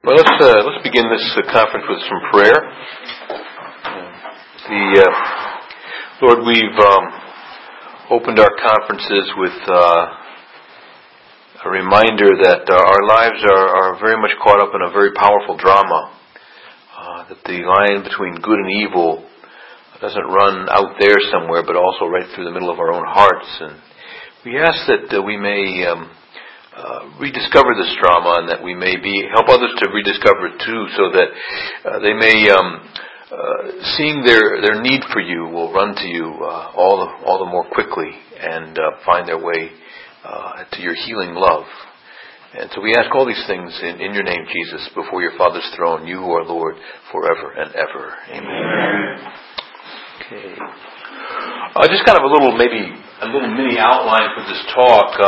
Well, let's begin this conference with some prayer. Lord, we've opened our conferences with a reminder that our lives are very much caught up in a very powerful drama. That the line between good and evil doesn't run out there somewhere, but also right through the middle of our own hearts. And we ask that we may rediscover this drama, and that we may help others to rediscover it too, so that they may, seeing their need for you, will run to you all the more quickly and find their way to your healing love. And so we ask all these things in your name, Jesus, before your Father's throne, you who are Lord forever and ever. Amen. Okay. Just kind of a little mini outline for this talk.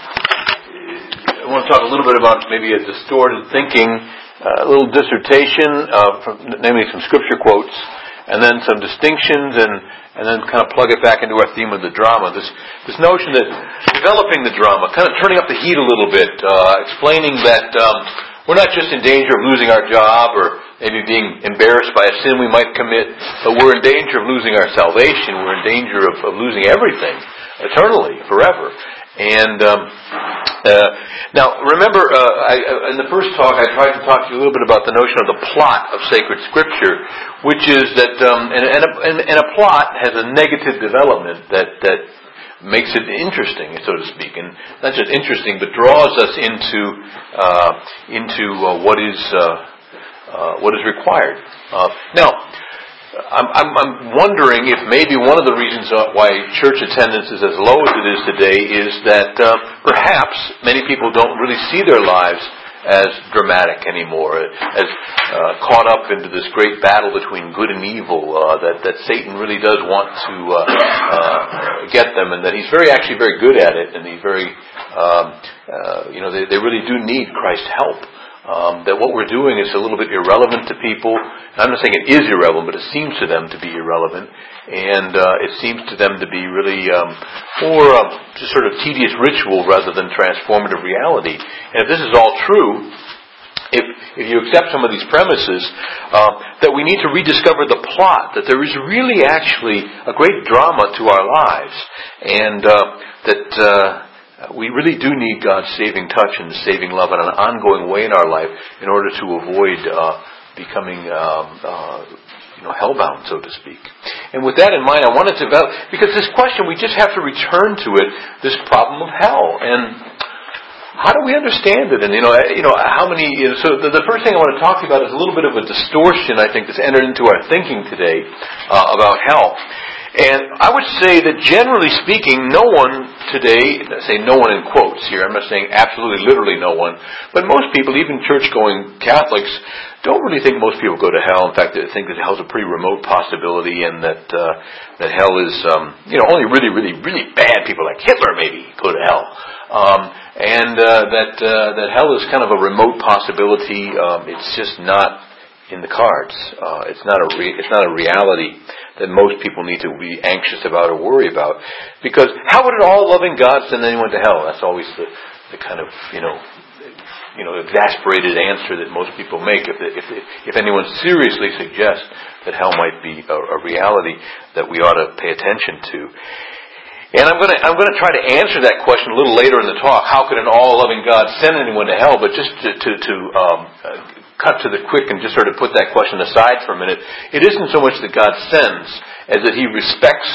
I want to talk a little bit about maybe a distorted thinking, a little dissertation, namely some scripture quotes, and then some distinctions, and then kind of plug it back into our theme of the drama. This notion that developing the drama, kind of turning up the heat a little bit, explaining that we're not just in danger of losing our job or maybe being embarrassed by a sin we might commit, but we're in danger of losing our salvation. We're in danger of losing everything eternally, forever. And now, remember, in the first talk, I tried to talk to you a little bit about the notion of the plot of sacred Scripture, which is that, and a plot has a negative development that makes it interesting, so to speak, and not just interesting, but draws us into what is required. Now, I'm wondering if maybe one of the reasons why church attendance is as low as it is today is that perhaps many people don't really see their lives as dramatic anymore, as caught up into this great battle between good and evil, that Satan really does want to get them, and that he's actually very good at it, and he's very, they really do need Christ's help. That what we're doing is a little bit irrelevant to people. I'm not saying it is irrelevant, but it seems to them to be irrelevant, and it seems to them to be really more just sort of tedious ritual rather than transformative reality. And if this is all true, if you accept some of these premises, that we need to rediscover the plot, that there is really actually a great drama to our lives, and that we really do need God's saving touch and saving love in an ongoing way in our life in order to avoid becoming hellbound, so to speak. And with that in mind, I wanted to develop, because this question, we just have to return to it, this problem of hell. And how do we understand it? And, how many... So the first thing I want to talk to you about is a little bit of a distortion, I think, that's entered into our thinking today about hell. And I would say that generally speaking, no one today, I say no one in quotes here, I'm not saying absolutely literally no one, but most people, even church-going Catholics, don't really think most people go to hell. In fact, they think that hell's a pretty remote possibility, and that hell is, only really, really, really bad people like Hitler maybe go to hell. And that hell is kind of a remote possibility. It's just not in the cards. It's not a reality that most people need to be anxious about or worry about. Because how would an all-loving God send anyone to hell? That's always the kind of, exasperated answer that most people make if anyone seriously suggests that hell might be a reality that we ought to pay attention to. And I'm going to try to answer that question a little later in the talk. How could an all-loving God send anyone to hell? But just to cut to the quick and just sort of put that question aside for a minute, it isn't so much that God sends as that He respects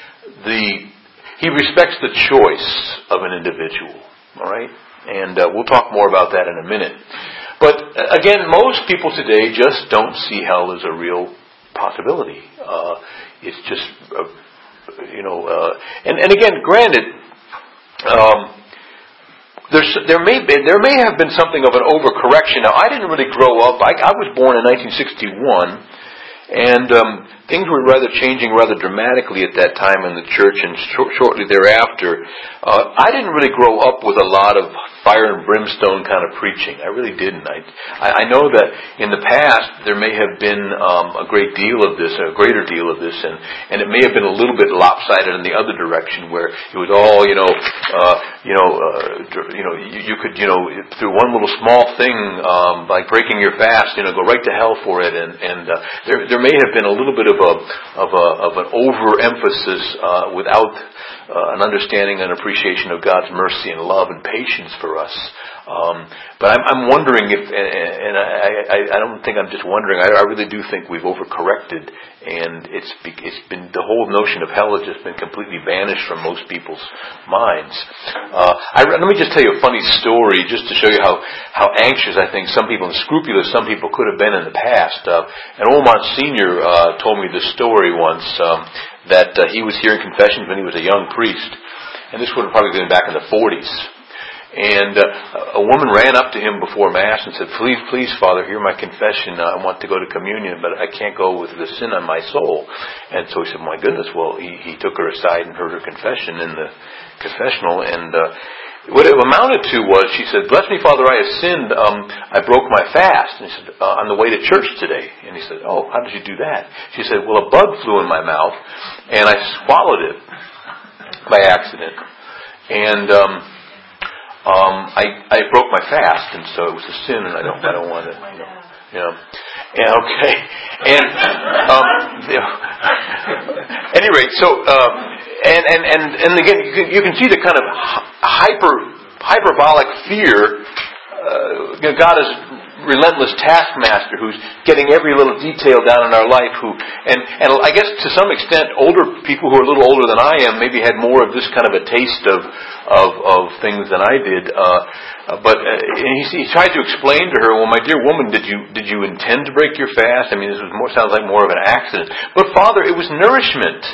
the choice of an individual. All right, and we'll talk more about that in a minute. But again, most people today just don't see hell as a real possibility. It's just and again, granted. There may have been something of an overcorrection. Now, I didn't really grow up. I was born in 1961, and things were rather changing rather dramatically at that time in the church, and shortly thereafter. I didn't really grow up with a lot of fire and brimstone kind of preaching. I really didn't. I know that in the past there may have been a great deal of this, a greater deal of this, and it may have been a little bit lopsided in the other direction, where it was all you could through one little small thing like breaking your fast, go right to hell for it, and there may have been a little bit of an overemphasis without an understanding and appreciation of God's mercy and love and patience for us. But I'm wondering if, and I don't think I'm just wondering, I really do think we've overcorrected, and it's been, the whole notion of hell has just been completely banished from most people's minds. Let me just tell you a funny story just to show you how anxious I think some people, and scrupulous some people could have been in the past. An old Monsignor told me this story once, that he was hearing confessions when he was a young priest, and this would have probably been back in the 40s. And a woman ran up to him before Mass and said, please, Father, hear my confession. I want to go to communion, but I can't go with the sin on my soul. And so he said, my goodness. Well, he took her aside and heard her confession in the confessional. And what it amounted to was, she said, bless me, Father, I have sinned. I broke my fast. And he said, on the way to church today. And he said, oh, how did you do that? She said, well, a bug flew in my mouth, and I swallowed it by accident. And I broke my fast, and so it was a sin, and I don't want to, Yeah, okay. And at any rate, so and again, you can see the kind of hyperbolic fear. God is relentless taskmaster who's getting every little detail down in our life, and I guess to some extent older people who are a little older than I am maybe had more of this kind of a taste of things than I did, but he tried to explain to her, well, my dear woman, did you intend to break your fast? I mean, this sounds like more of an accident. But Father, it was nourishment.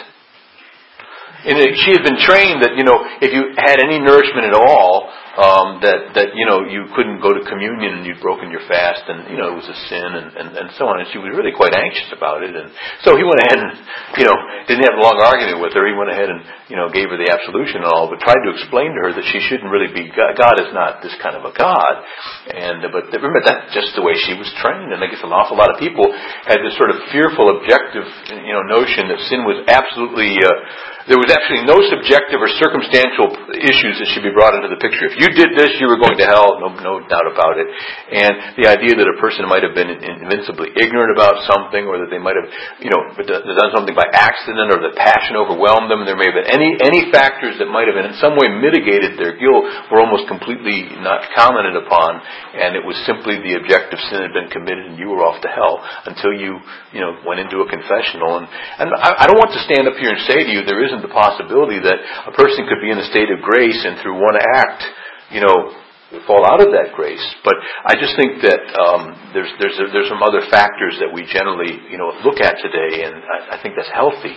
And she had been trained that, if you had any nourishment at all, that you couldn't go to communion and you'd broken your fast, and it was a sin, and so on. And she was really quite anxious about it, and so he went ahead and didn't have a long argument with her. He went ahead and gave her the absolution and all, but tried to explain to her that she shouldn't really be, God is not this kind of a God. But remember, that's just the way she was trained, and I guess an awful lot of people had this sort of fearful, objective notion that sin was absolutely there was actually no subjective or circumstantial issues that should be brought into the picture. If you did this, you were going to hell, no doubt about it. And the idea that a person might have been invincibly ignorant about something, or that they might have, done something by accident, or that passion overwhelmed them, and there may have been any factors that might have in some way mitigated their guilt, were almost completely not commented upon, and it was simply the objective sin had been committed, and you were off to hell until you went into a confessional. And I don't want to stand up here and say to you there isn't the possibility that a person could be in a state of grace and through one act, fall out of that grace. But I just think that there's some other factors that we generally look at today, and I think that's healthy.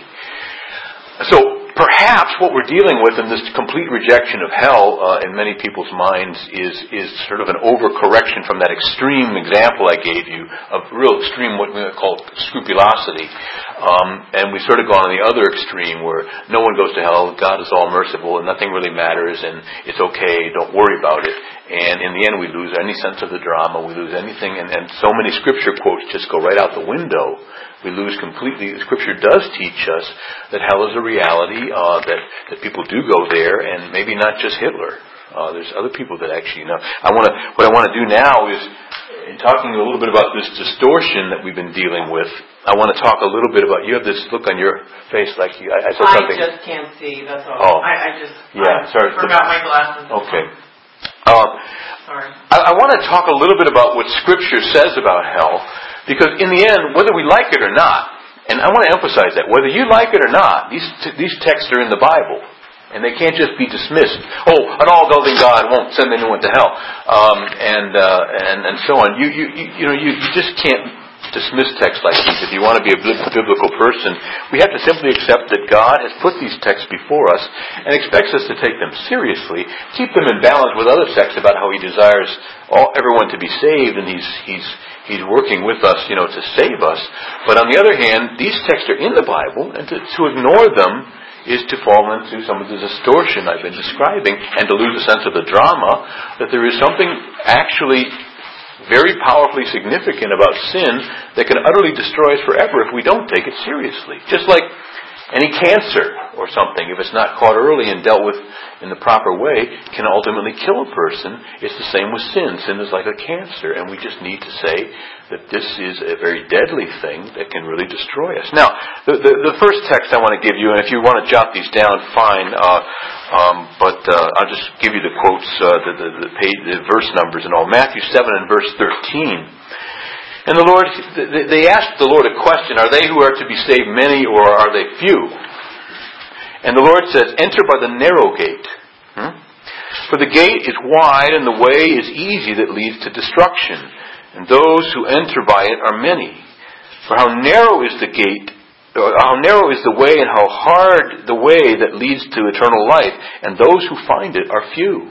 So perhaps what we're dealing with in this complete rejection of hell in many people's minds is sort of an overcorrection from that extreme example I gave you of real extreme, what we might call scrupulosity. And we sort of gone on the other extreme where no one goes to hell, God is all merciful, and nothing really matters, and it's okay, don't worry about it. And in the end we lose any sense of the drama, we lose anything, and so many scripture quotes just go right out the window. We lose completely. Scripture does teach us that hell is a reality, that people do go there, and maybe not just Hitler. There's other people that actually know. What I want to do now is, in talking a little bit about this distortion that we've been dealing with, I want to talk a little bit about, you have this look on your face like I said something. I just can't see, that's all. I forgot my glasses. Okay. Sorry. I want to talk a little bit about what Scripture says about hell, because in the end, whether we like it or not, and I want to emphasize that, whether you like it or not, these texts are in the Bible, and they can't just be dismissed. Oh, an all-loving God won't send anyone to hell, and so on. You just can't dismiss texts like these. If you want to be a biblical person, we have to simply accept that God has put these texts before us and expects us to take them seriously, keep them in balance with other texts about how He desires everyone to be saved, and He's working with us, to save us. But on the other hand, these texts are in the Bible, and to ignore them is to fall into some of the distortion I've been describing, and to lose a sense of the drama, that there is something actually very powerfully significant about sin that can utterly destroy us forever if we don't take it seriously. Just like any cancer or something, if it's not caught early and dealt with in the proper way, can ultimately kill a person. It's the same with sin. Sin is like a cancer, and we just need to say that this is a very deadly thing that can really destroy us. Now, the first text I want to give you, and if you want to jot these down, fine, but I'll just give you the quotes, the verse numbers and all. Matthew 7 and verse 13. And the Lord, they asked the Lord a question, are they who are to be saved many, or are they few? And the Lord says, enter by the narrow gate. For the gate is wide and the way is easy that leads to destruction, and those who enter by it are many. For how narrow is the gate, how narrow is the way, and how hard the way that leads to eternal life, and those who find it are few.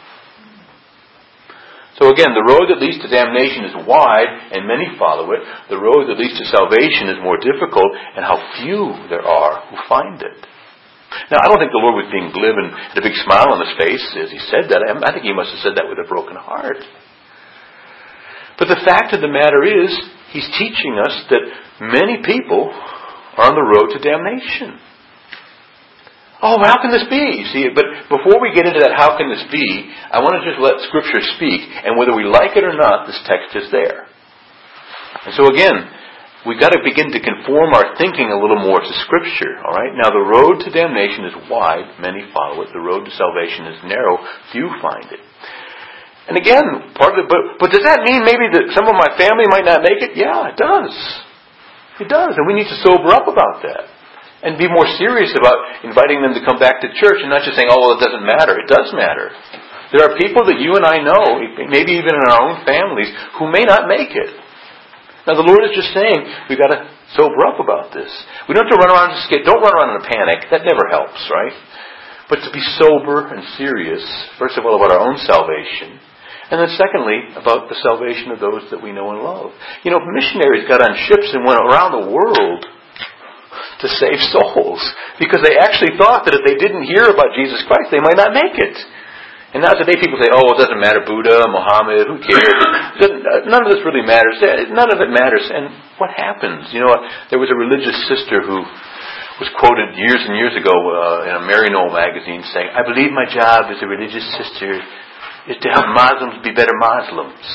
So again, the road that leads to damnation is wide, and many follow it. The road that leads to salvation is more difficult, and how few there are who find it. Now, I don't think the Lord was being glib and had a big smile on His face as He said that. I think He must have said that with a broken heart. But the fact of the matter is, He's teaching us that many people are on the road to damnation. Oh, how can this be? You see, but before we get into that, how can this be, I want to just let Scripture speak, and whether we like it or not, this text is there. And so again, we've got to begin to conform our thinking a little more to Scripture, all right? Now, the road to damnation is wide, many follow it. The road to salvation is narrow, few find it. And again, but does that mean maybe that some of my family might not make it? Yeah, it does. It does, and we need to sober up about that. And be more serious about inviting them to come back to church and not just saying, oh, well, it doesn't matter. It does matter. There are people that you and I know, maybe even in our own families, who may not make it. Now, the Lord is just saying, we've got to sober up about this. We don't have to run around don't run around in a panic. That never helps, right? But to be sober and serious, first of all, about our own salvation. And then secondly, about the salvation of those that we know and love. Missionaries got on ships and went around the world to save souls, because they actually thought that if they didn't hear about Jesus Christ, they might not make it. And now today people say, oh, it doesn't matter, Buddha, Muhammad, who cares? None of this really matters. None of it matters. And what happens? There was a religious sister who was quoted years and years ago in a Maryknoll magazine saying, I believe my job as a religious sister is to help Muslims be better Muslims.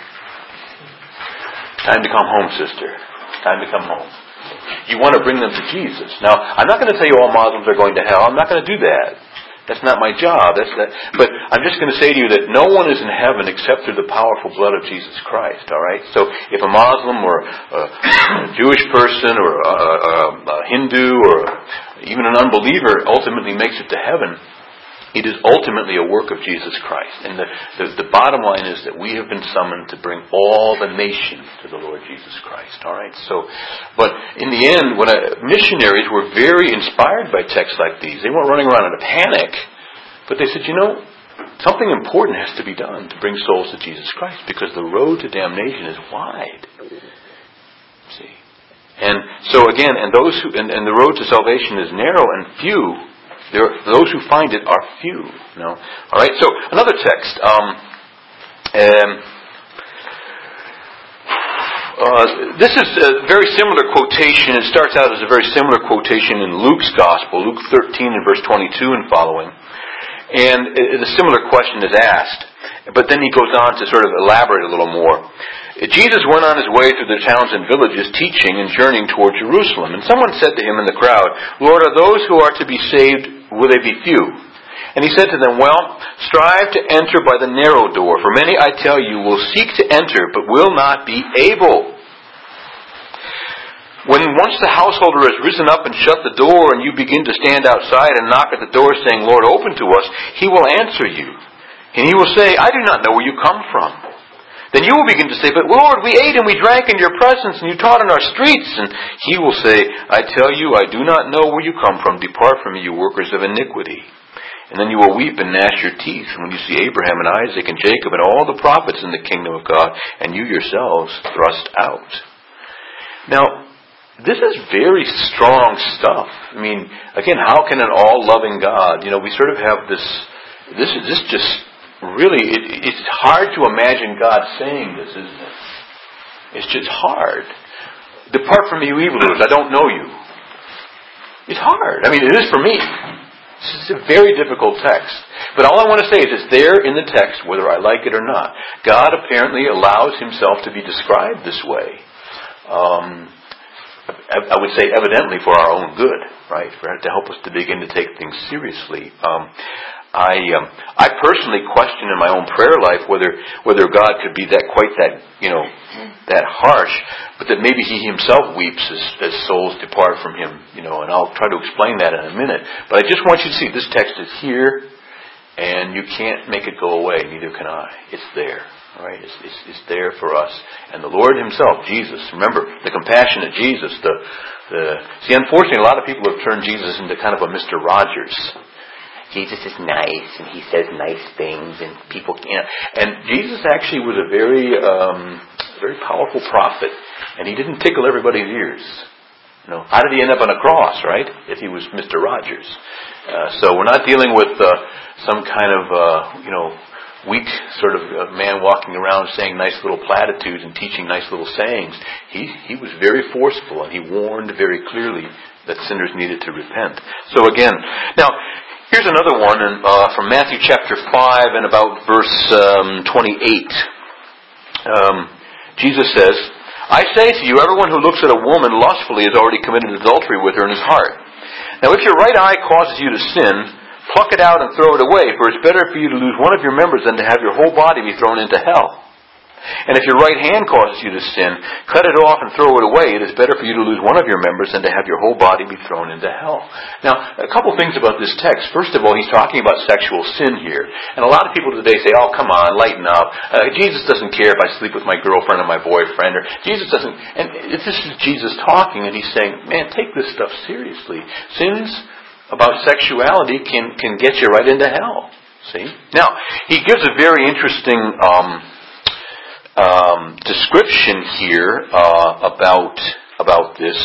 Time to come home, sister. Time to come home. You want to bring them to Jesus. Now, I'm not going to tell you all Muslims are going to hell. I'm not going to do that. That's not my job. But I'm just going to say to you that no one is in heaven except through the powerful blood of Jesus Christ. All right. So if a Muslim or a Jewish person or a Hindu or even an unbeliever ultimately makes it to heaven, it is ultimately a work of Jesus Christ. And the bottom line is that we have been summoned to bring all the nations to the Lord Jesus Christ. All right. So, but in the end, missionaries were very inspired by texts like these. They weren't running around in a panic, but they said, something important has to be done to bring souls to Jesus Christ, because the road to damnation is wide. See, and so again, and the road to salvation is narrow and few. Those who find it are few. All right. So another text. This is a very similar quotation. It starts out as a very similar quotation in Luke's Gospel, Luke 13 and verse 22 and following. And a similar question is asked, but then he goes on to sort of elaborate a little more. Jesus went on his way through the towns and villages, teaching and journeying toward Jerusalem. And someone said to him in the crowd, Lord, are those who are to be saved, will they be few? And he said to them, well, strive to enter by the narrow door, for many, I tell you, will seek to enter, but will not be able. When once the householder has risen up and shut the door, and you begin to stand outside and knock at the door, saying, Lord, open to us, he will answer you. And he will say, I do not know where you come from. Then you will begin to say, but Lord, we ate and we drank in your presence, and you taught in our streets. And He will say, I tell you, I do not know where you come from. Depart from me, you workers of iniquity. And then you will weep and gnash your teeth when you see Abraham and Isaac and Jacob and all the prophets in the kingdom of God, and you yourselves thrust out. Now, this is very strong stuff. I mean, again, how can an all-loving God, we sort of have this just really, it's hard to imagine God saying this, isn't it? It's just hard. Depart from me, you evildoers, I don't know you. It's hard. I mean, it is for me. This is a very difficult text. But all I want to say is it's there in the text, whether I like it or not. God apparently allows Himself to be described this way. I would say evidently for our own good, right? To help us to begin to take things seriously. I personally question in my own prayer life whether God could be that harsh, but that maybe He Himself weeps as souls depart from Him, and I'll try to explain that in a minute. But I just want you to see this text is here, and you can't make it go away. Neither can I. It's there. All right, it's there for us. And the Lord Himself, Jesus, remember, the compassionate Jesus, see, unfortunately, a lot of people have turned Jesus into kind of a Mr. Rogers. Jesus is nice, and He says nice things, and people, and Jesus actually was a very powerful prophet, and He didn't tickle everybody's ears. How did He end up on a cross, right? If He was Mr. Rogers. So we're not dealing with some kind of, weak sort of man walking around saying nice little platitudes and teaching nice little sayings. He was very forceful, and He warned very clearly that sinners needed to repent. So again, now, here's another one from Matthew chapter 5 and about verse 28. Jesus says, I say to you, everyone who looks at a woman lustfully has already committed adultery with her in his heart. Now if your right eye causes you to sin, pluck it out and throw it away, for it's better for you to lose one of your members than to have your whole body be thrown into hell. And if your right hand causes you to sin, cut it off and throw it away. It is better for you to lose one of your members than to have your whole body be thrown into hell. Now, a couple things about this text. First of all, He's talking about sexual sin here. And a lot of people today say, oh, come on, lighten up. Jesus doesn't care if I sleep with my girlfriend or my boyfriend. Or Jesus doesn't. And this is Jesus talking, and He's saying, man, take this stuff seriously. Sins about sexuality can get you right into hell. See? Now, He gives a very interesting description here about this.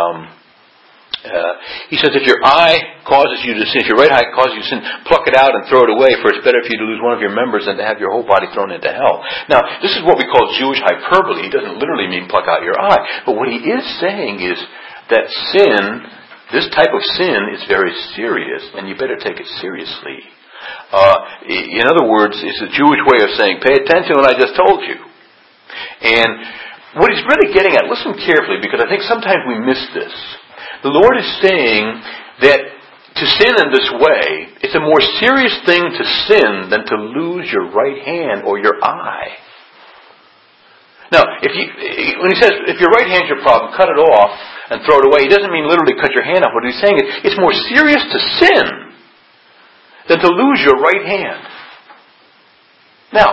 He says, if your eye causes you to sin, if your right eye causes you to sin, pluck it out and throw it away, for it's better for you to lose one of your members than to have your whole body thrown into hell. Now, this is what we call Jewish hyperbole. He doesn't literally mean pluck out your eye. But what he is saying is that sin, this type of sin, is very serious, and you better take it seriously. In other words, it's a Jewish way of saying, pay attention to what I just told you. And what he's really getting at, listen carefully, because I think sometimes we miss this. The Lord is saying that to sin in this way, it's a more serious thing to sin than to lose your right hand or your eye. Now, when he says, if your right hand's your problem, cut it off and throw it away, he doesn't mean literally cut your hand off. What he's saying is, it's more serious to sin than to lose your right hand. Now,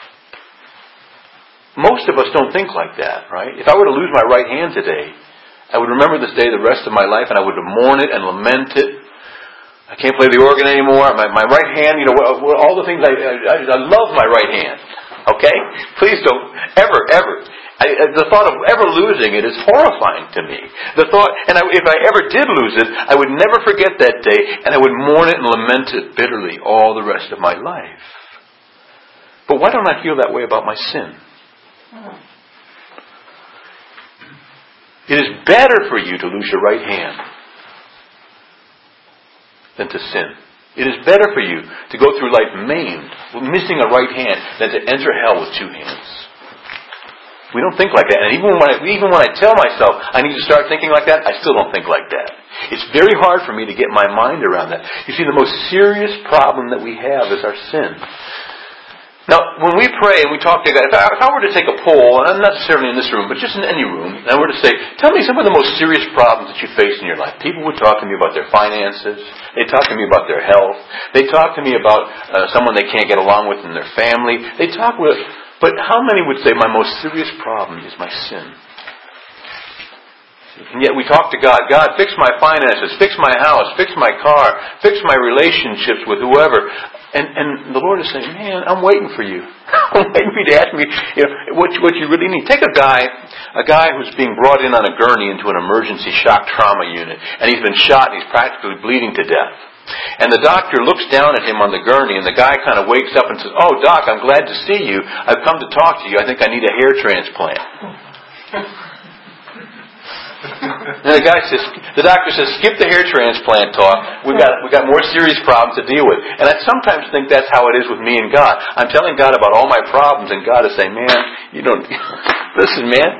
most of us don't think like that, right? If I were to lose my right hand today, I would remember this day the rest of my life, and I would mourn it and lament it. I can't play the organ anymore. My right hand, all the things I love my right hand. Okay? Please don't ever. The thought of ever losing it is horrifying to me. The thought, if I ever did lose it, I would never forget that day, and I would mourn it and lament it bitterly all the rest of my life. But why don't I feel that way about my sin? It is better for you to lose your right hand than to sin. It is better for you to go through life maimed, missing a right hand, than to enter hell with two hands. We don't think like that. And even when I tell myself I need to start thinking like that, I still don't think like that. It's very hard for me to get my mind around that. You see, the most serious problem that we have is our sin. Now, when we pray and we talk to God, if I were to take a poll, and not necessarily in this room, but just in any room, and I were to say, tell me some of the most serious problems that you face in your life. People would talk to me about their finances. They talk to me about their health. They talk to me about someone they can't get along with in their family. They talk with But how many would say my most serious problem is my sin? And yet we talk to God. God, fix my finances, fix my house, fix my car, fix my relationships with whoever. And the Lord is saying, man, I'm waiting for you. I'm waiting for you to ask me, what you really need. Take a guy who's being brought in on a gurney into an emergency shock trauma unit, and he's been shot and he's practically bleeding to death. And the doctor looks down at him on the gurney, and the guy kind of wakes up and says, oh, Doc, I'm glad to see you. I've come to talk to you. I think I need a hair transplant. And the doctor says, skip the hair transplant talk. We got more serious problems to deal with. And I sometimes think that's how it is with me and God. I'm telling God about all my problems, and God is saying, man, you don't listen, man.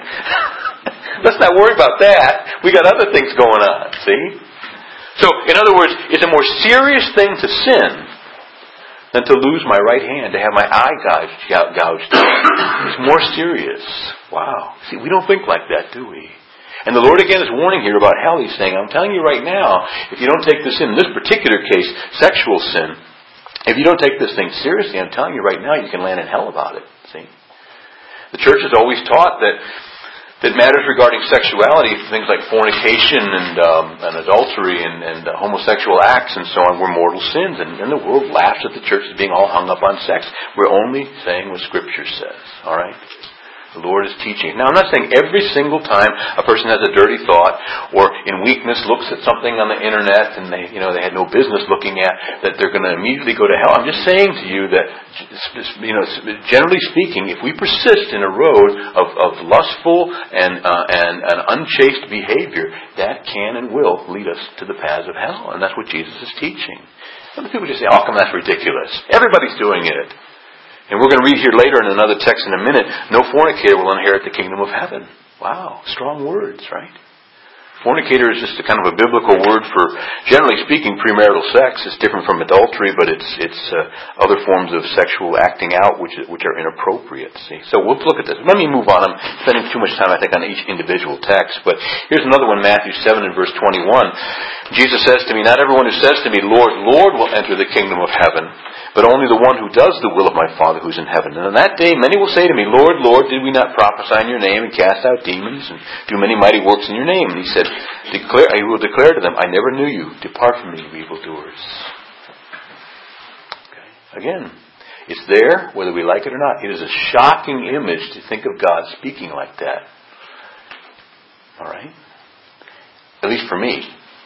Let's not worry about that. We got other things going on. See? So, in other words, it's a more serious thing to sin than to lose my right hand, to have my eye gouged out. It's more serious. Wow. See, we don't think like that, do we? And the Lord again is warning here about hell. He's saying, I'm telling you right now, if you don't take this in this particular case, sexual sin, if you don't take this thing seriously, I'm telling you right now, you can land in hell about it. See? The church has always taught that matters regarding sexuality, things like fornication and adultery and homosexual acts and so on, were mortal sins. And the world laughs at the church as being all hung up on sex. We're only saying what Scripture says. All right? The Lord is teaching. Now, I'm not saying every single time a person has a dirty thought or in weakness looks at something on the internet and they had no business looking at, that they're going to immediately go to hell. I'm just saying to you that, generally speaking, if we persist in a road of lustful and unchaste behavior, that can and will lead us to the paths of hell. And that's what Jesus is teaching. Some people just say, oh, come on, that's ridiculous. Everybody's doing it. And we're going to read here later in another text in a minute, no fornicator will inherit the kingdom of heaven. Wow, strong words, right? Fornicator is just a kind of a biblical word for, generally speaking, premarital sex. It's different from adultery, but it's other forms of sexual acting out which are inappropriate. See, so we'll look at this. Let me move on. I'm spending too much time, I think, on each individual text. But here's another one, Matthew 7 and verse 21. Jesus says to me, not everyone who says to me, Lord, Lord, will enter the kingdom of heaven, but only the one who does the will of my Father who's in heaven. And on that day many will say to me, Lord, Lord, did we not prophesy in your name and cast out demons and do many mighty works in your name? And he said, I will declare to them, I never knew you. Depart from me, you evildoers. Okay. Again, it's there whether we like it or not. It is a shocking image to think of God speaking like that. All right? At least for me.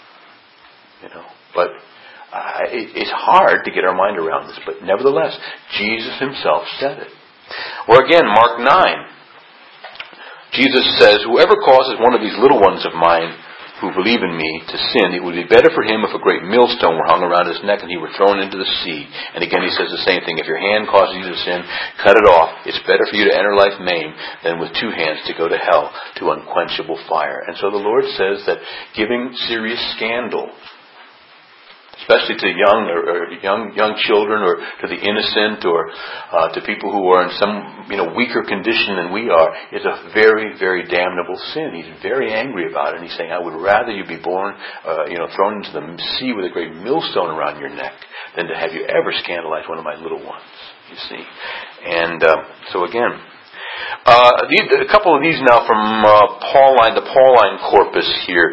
But it's hard to get our mind around this, but nevertheless, Jesus himself said it. Or again, Mark 9. Jesus says, whoever causes one of these little ones of mine who believe in me to sin, it would be better for him if a great millstone were hung around his neck and he were thrown into the sea. And again he says the same thing. If your hand causes you to sin, cut it off. It's better for you to enter life maimed than with two hands to go to hell, to unquenchable fire. And so the Lord says that giving serious scandal, especially to young children, or to the innocent, or to people who are in some weaker condition than we are, is a very, very damnable sin. He's very angry about it, and he's saying, I would rather you be born, thrown into the sea with a great millstone around your neck than to have you ever scandalize one of my little ones. You see, and so again. A couple of these now from the Pauline corpus here.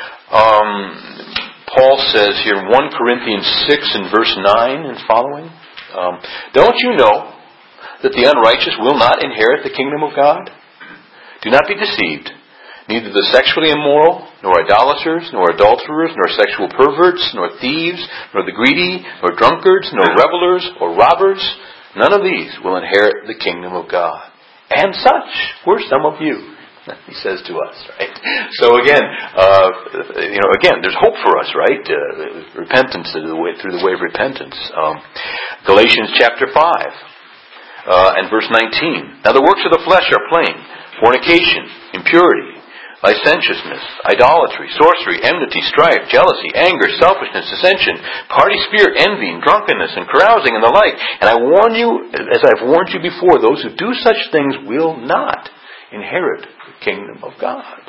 Paul says here in 1 Corinthians 6 and verse 9 and following, don't you know that the unrighteous will not inherit the kingdom of God? Do not be deceived. Neither the sexually immoral, nor idolaters, nor adulterers, nor sexual perverts, nor thieves, nor the greedy, nor drunkards, nor revelers, or robbers, none of these will inherit the kingdom of God. And such were some of you. He says to us, right? So again, there's hope for us, right? Repentance through the way of repentance. Galatians chapter 5 and verse 19. Now the works of the flesh are plain: fornication, impurity, licentiousness, idolatry, sorcery, enmity, strife, jealousy, anger, selfishness, dissension, party spirit, envy, drunkenness, and carousing, and the like. And I warn you, as I've warned you before, those who do such things will not inherit the kingdom of God.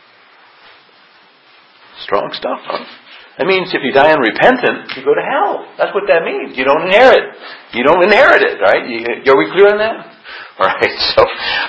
Strong stuff, huh? That means if you die unrepentant, you go to hell. That's what that means. You don't inherit. You don't inherit it, right? Are we clear on that? All right. So,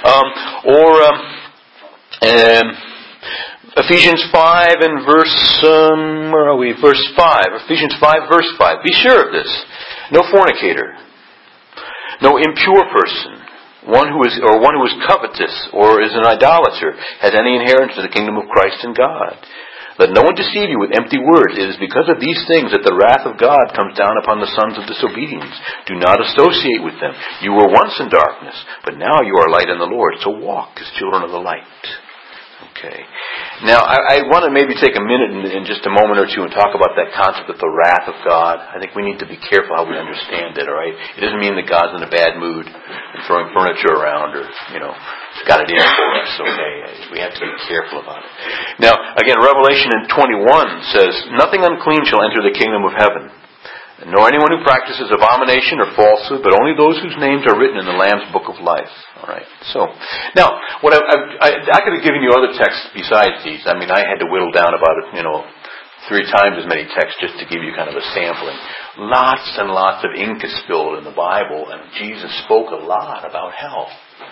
Ephesians 5 and verse, where are we? Verse 5. Ephesians 5, verse 5. Be sure of this. No fornicator, no impure person, one who is covetous or is an idolater, has any inheritance in the kingdom of Christ and God. Let no one deceive you with empty words. It is because of these things that the wrath of God comes down upon the sons of disobedience. Do not associate with them. You were once in darkness, but now you are light in the Lord. So walk as children of the light. Okay. Now, I want to maybe take a minute in just a moment or two and talk about that concept of the wrath of God. I think we need to be careful how we understand it, all right? It doesn't mean that God's in a bad mood and throwing furniture around or, got it in for us, okay? We have to be careful about it. Now, again, Revelation 21 says, nothing unclean shall enter the kingdom of heaven, nor anyone who practices abomination or falsehood, but only those whose names are written in the Lamb's book of life. All right. So, now, what I could have given you other texts besides these. I mean, I had to whittle down about 3 times as many texts just to give you kind of a sampling. Lots and lots of ink is spilled in the Bible, and Jesus spoke a lot about hell.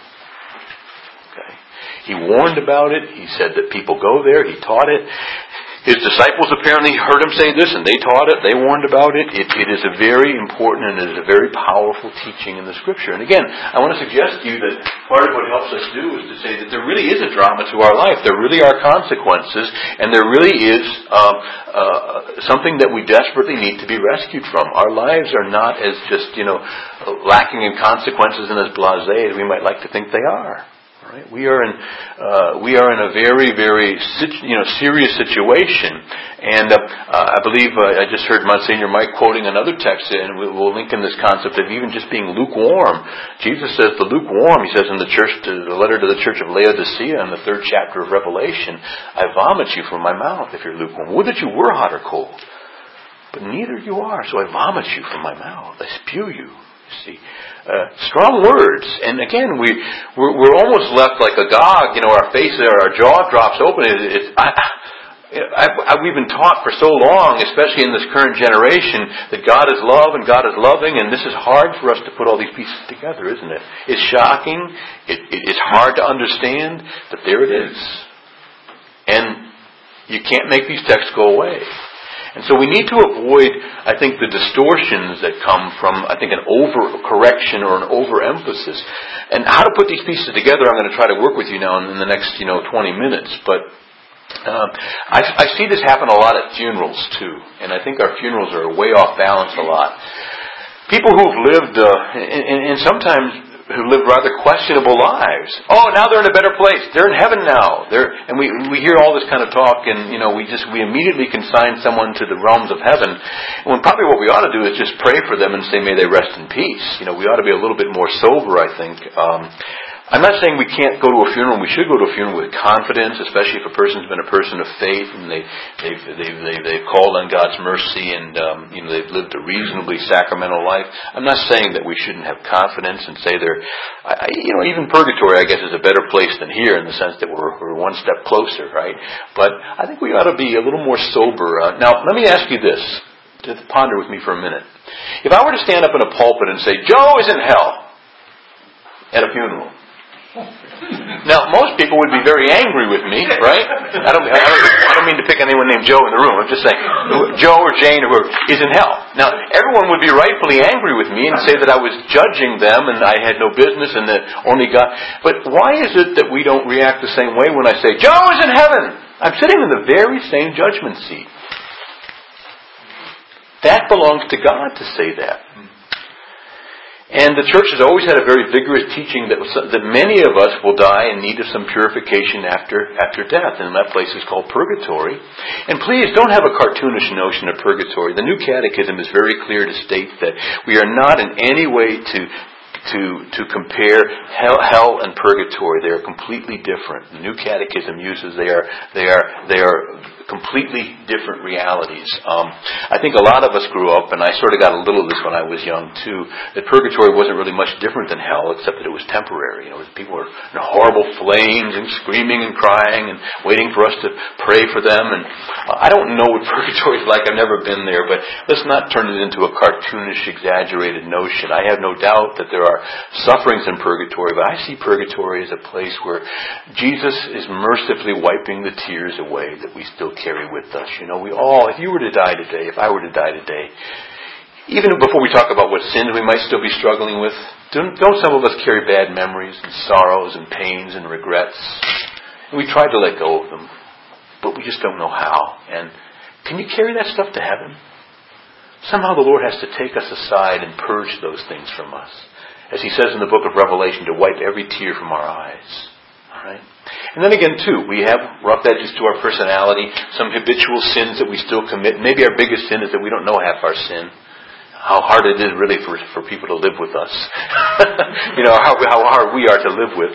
Okay. He warned about it. He said that people go there. He taught it. His disciples apparently heard him say this, and they taught it. They warned about it. It is a very important and it is a very powerful teaching in the Scripture. And again, I want to suggest to you that part of what helps us do is to say that there really is a drama to our life. There really are consequences, and there really is something that we desperately need to be rescued from. Our lives are not as just lacking in consequences and as blasé as we might like to think they are. Right? We are in a very, very serious situation, and I believe I just heard Monsignor Mike quoting another text, and we'll link in this concept of even just being lukewarm. Jesus says the lukewarm. He says in the letter to the church of Laodicea in the 3rd chapter of Revelation, I vomit you from my mouth if you're lukewarm. Would that you were hot or cold, but neither you are. So I vomit you from my mouth. I spew you. See, strong words, and again, we're almost left like Agog. Our face, our jaw drops open. We've been taught for so long, especially in this current generation, that God is love and God is loving, and this is hard for us to put all these pieces together, isn't it? It's shocking. It's hard to understand, but there it is, and you can't make these texts go away. And so we need to avoid, I think, the distortions that come from, I think, an over-correction or an over-emphasis. And how to put these pieces together, I'm going to try to work with you now in the next, 20 minutes. But I see this happen a lot at funerals, too. And I think our funerals are way off balance a lot. People who've lived, and sometimes who live rather questionable lives. Oh, now they're in a better place. They're in heaven now. And we hear all this kind of talk, and we immediately consign someone to the realms of heaven. When probably what we ought to do is just pray for them and say, may they rest in peace. We ought to be a little bit more sober, I think. I'm not saying we can't go to a funeral. We should go to a funeral with confidence, especially if a person's been a person of faith and they've called on God's mercy and they've lived a reasonably sacramental life. I'm not saying that we shouldn't have confidence and say even purgatory, I guess, is a better place than here in the sense that we're one step closer, right? But I think we ought to be a little more sober. Now, let me ask you this, to ponder with me for a minute. If I were to stand up in a pulpit and say, Joe is in hell at a funeral. Now, most people would be very angry with me, right? I don't mean to pick anyone named Joe in the room. I'm just saying Joe or Jane or whoever is in hell. Now, everyone would be rightfully angry with me and say that I was judging them and I had no business and that only God. But why is it that we don't react the same way when I say, Joe is in heaven? I'm sitting in the very same judgment seat. That belongs to God to say that. And the church has always had a very vigorous teaching that many of us will die in need of some purification after death. And that place is called purgatory. And please don't have a cartoonish notion of purgatory. The New Catechism is very clear to state that we are not in any way to compare hell and purgatory. They are completely different. The New Catechism uses they are completely different realities. I think a lot of us grew up, and I sort of got a little of this when I was young too, that purgatory wasn't really much different than hell, except that it was temporary. People were in horrible flames and screaming and crying and waiting for us to pray for them. And I don't know what purgatory is like. I've never been there, but let's not turn it into a cartoonish, exaggerated notion. I have no doubt that there are sufferings in purgatory, but I see purgatory as a place where Jesus is mercifully wiping the tears away that we still carry with us. We all, if you were to die today, if I were to die today, even before we talk about what sins we might still be struggling with, don't some of us carry bad memories and sorrows and pains and regrets? And we try to let go of them, but we just don't know how. And can you carry that stuff to heaven? Somehow the Lord has to take us aside and purge those things from us. As He says in the book of Revelation, to wipe every tear from our eyes. All right? And then again, too, we have rough edges to our personality, some habitual sins that we still commit. Maybe our biggest sin is that we don't know half our sin. How hard it is really for people to live with us. How hard we are to live with.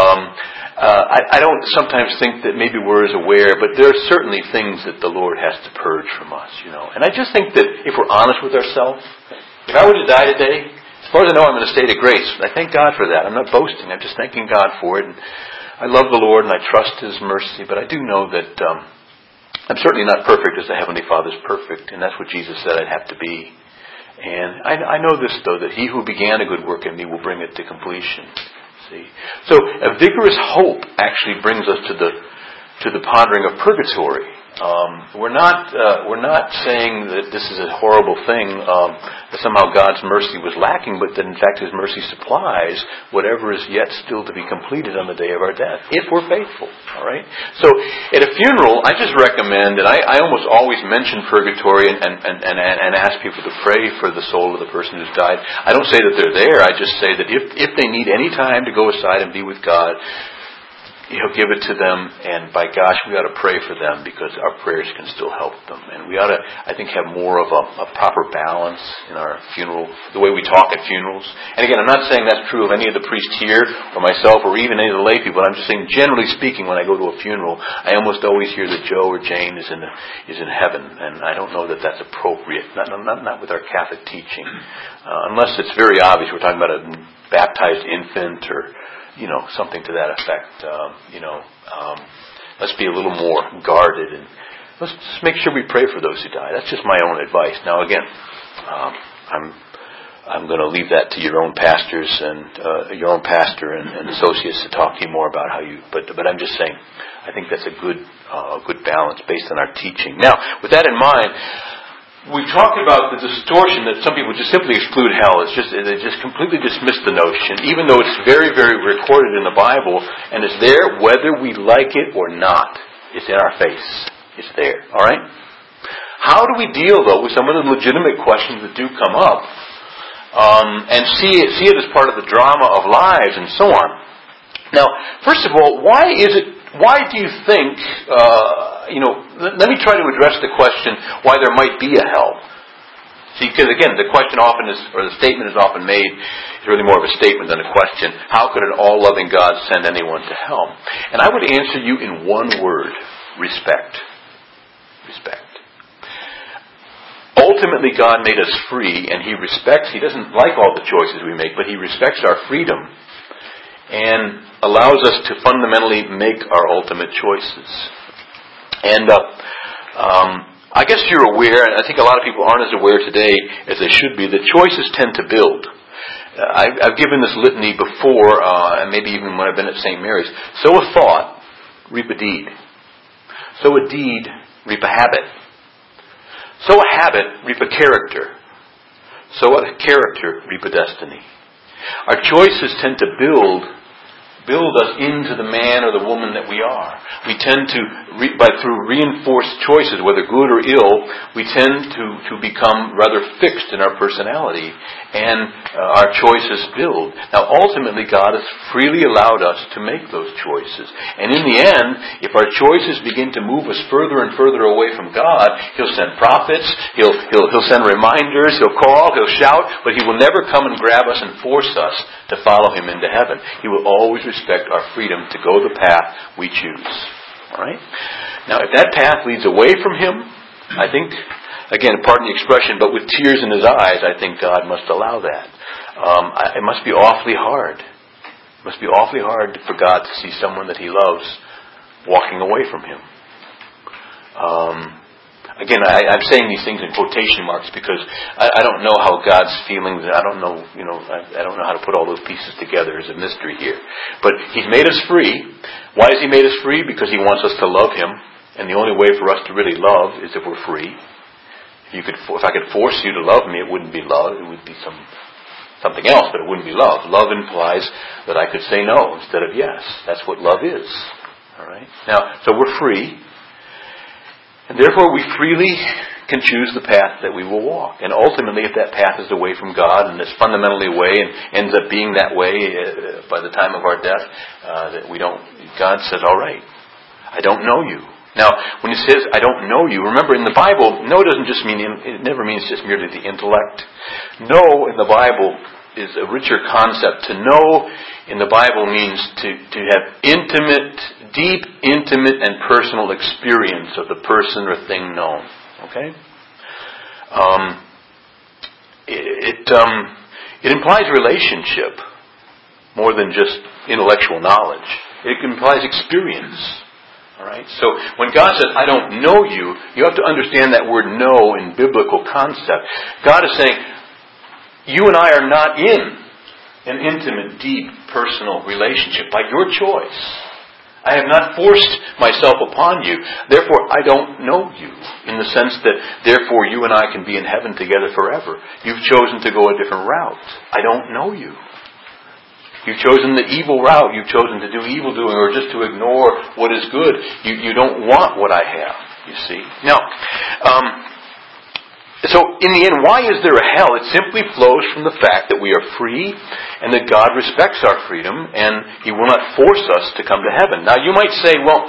I don't sometimes think that maybe we're as aware, but there are certainly things that the Lord has to purge from us, And I just think that if we're honest with ourselves, if I were to die today, as far as I know, I'm in a state of grace. I thank God for that. I'm not boasting. I'm just thanking God for it. And I love the Lord and I trust His mercy, but I do know that I'm certainly not perfect as the Heavenly Father's perfect, and that's what Jesus said I'd have to be. And I know this, though, that He who began a good work in me will bring it to completion. See, so a vigorous hope actually brings us to the pondering of purgatory. We're not saying that this is a horrible thing, that somehow God's mercy was lacking, but that in fact His mercy supplies whatever is yet still to be completed on the day of our death, if we're faithful. All right. So at a funeral, I just recommend, and I almost always mention purgatory and ask people to pray for the soul of the person who's died. I don't say that they're there. I just say that if they need any time to go aside and be with God, He'll give it to them, and by gosh, we ought to pray for them because our prayers can still help them. And we ought to, I think, have more of a proper balance in our funeral, the way we talk at funerals. And again, I'm not saying that's true of any of the priests here, or myself, or even any of the lay people. I'm just saying, generally speaking, when I go to a funeral, I almost always hear that Joe or Jane is in heaven, and I don't know that that's appropriate. Not with our Catholic teaching, unless it's very obvious. We're talking about a baptized infant or something to that effect. Let's be a little more guarded, and let's just make sure we pray for those who die. That's just my own advice. Now, again, I'm going to leave that to your own pastors and your own pastor and associates to talk to you more about how you. But I'm just saying, I think that's a good balance based on our teaching. Now, with that in mind, we talked about the distortion that some people just simply exclude hell. They just completely dismiss the notion, even though it's very, very recorded in the Bible, and it's there whether we like it or not. It's in our face. It's there. All right? How do we deal, though, with some of the legitimate questions that do come up, and see it as part of the drama of lives and so on? Now, first of all, why do you think, let me try to address the question why there might be a hell. See, because again, the question often is, or the statement is often made, is really more of a statement than a question. How could an all-loving God send anyone to hell? And I would answer you in one word: respect. Respect. Ultimately, God made us free, and He doesn't like all the choices we make, but He respects our freedom and allows us to fundamentally make our ultimate choices. And I guess you're aware, and I think a lot of people aren't as aware today as they should be, that choices tend to build. I've given this litany before, and maybe even when I've been at St. Mary's. Sow a thought, reap a deed. Sow a deed, reap a habit. Sow a habit, reap a character. Sow a character, reap a destiny. Our choices tend to build us into the man or the woman that we are. We tend to, through reinforced choices, whether good or ill, we tend to become rather fixed in our personality, and our choices build. Now, ultimately, God has freely allowed us to make those choices. And in the end, if our choices begin to move us further and further away from God, He'll send prophets, He'll send reminders, He'll call, He'll shout, but He will never come and grab us and force us to follow Him into heaven. He will always respect our freedom to go the path we choose. All right? Now, if that path leads away from Him, I think, again, pardon the expression, but with tears in His eyes, I think God must allow that. It must be awfully hard. It must be awfully hard for God to see someone that He loves walking away from Him. again, I'm saying these things in quotation marks because I don't know how God's feelings. I don't know, I don't know how to put all those pieces together. There's a mystery here. But He's made us free. Why has He made us free? Because He wants us to love Him, and the only way for us to really love is if we're free. If I could force you to love me, it wouldn't be love. It would be something else, but it wouldn't be love. Love implies that I could say no instead of yes. That's what love is. All right. Now, so we're free. And therefore, we freely can choose the path that we will walk. And ultimately, if that path is away from God and is fundamentally away and ends up being that way by the time of our death, God says, all right, I don't know you. Now, when He says, I don't know you, remember in the Bible, know doesn't just mean, it never means just merely the intellect. Know in the Bible is a richer concept. To know in the Bible means to have deep, intimate, and personal experience of the person or thing known. Okay? It implies relationship more than just intellectual knowledge. It implies experience. All right? So when God says, I don't know you, you have to understand that word know in biblical concept. God is saying, you and I are not in an intimate, deep, personal relationship by your choice. I have not forced myself upon you. Therefore, I don't know you. In the sense that, therefore, you and I can be in heaven together forever. You've chosen to go a different route. I don't know you. You've chosen the evil route. You've chosen to do evil doing or just to ignore what is good. You don't want what I have, you see. Now, so, in the end, why is there a hell? It simply flows from the fact that we are free and that God respects our freedom and He will not force us to come to heaven. Now, you might say, let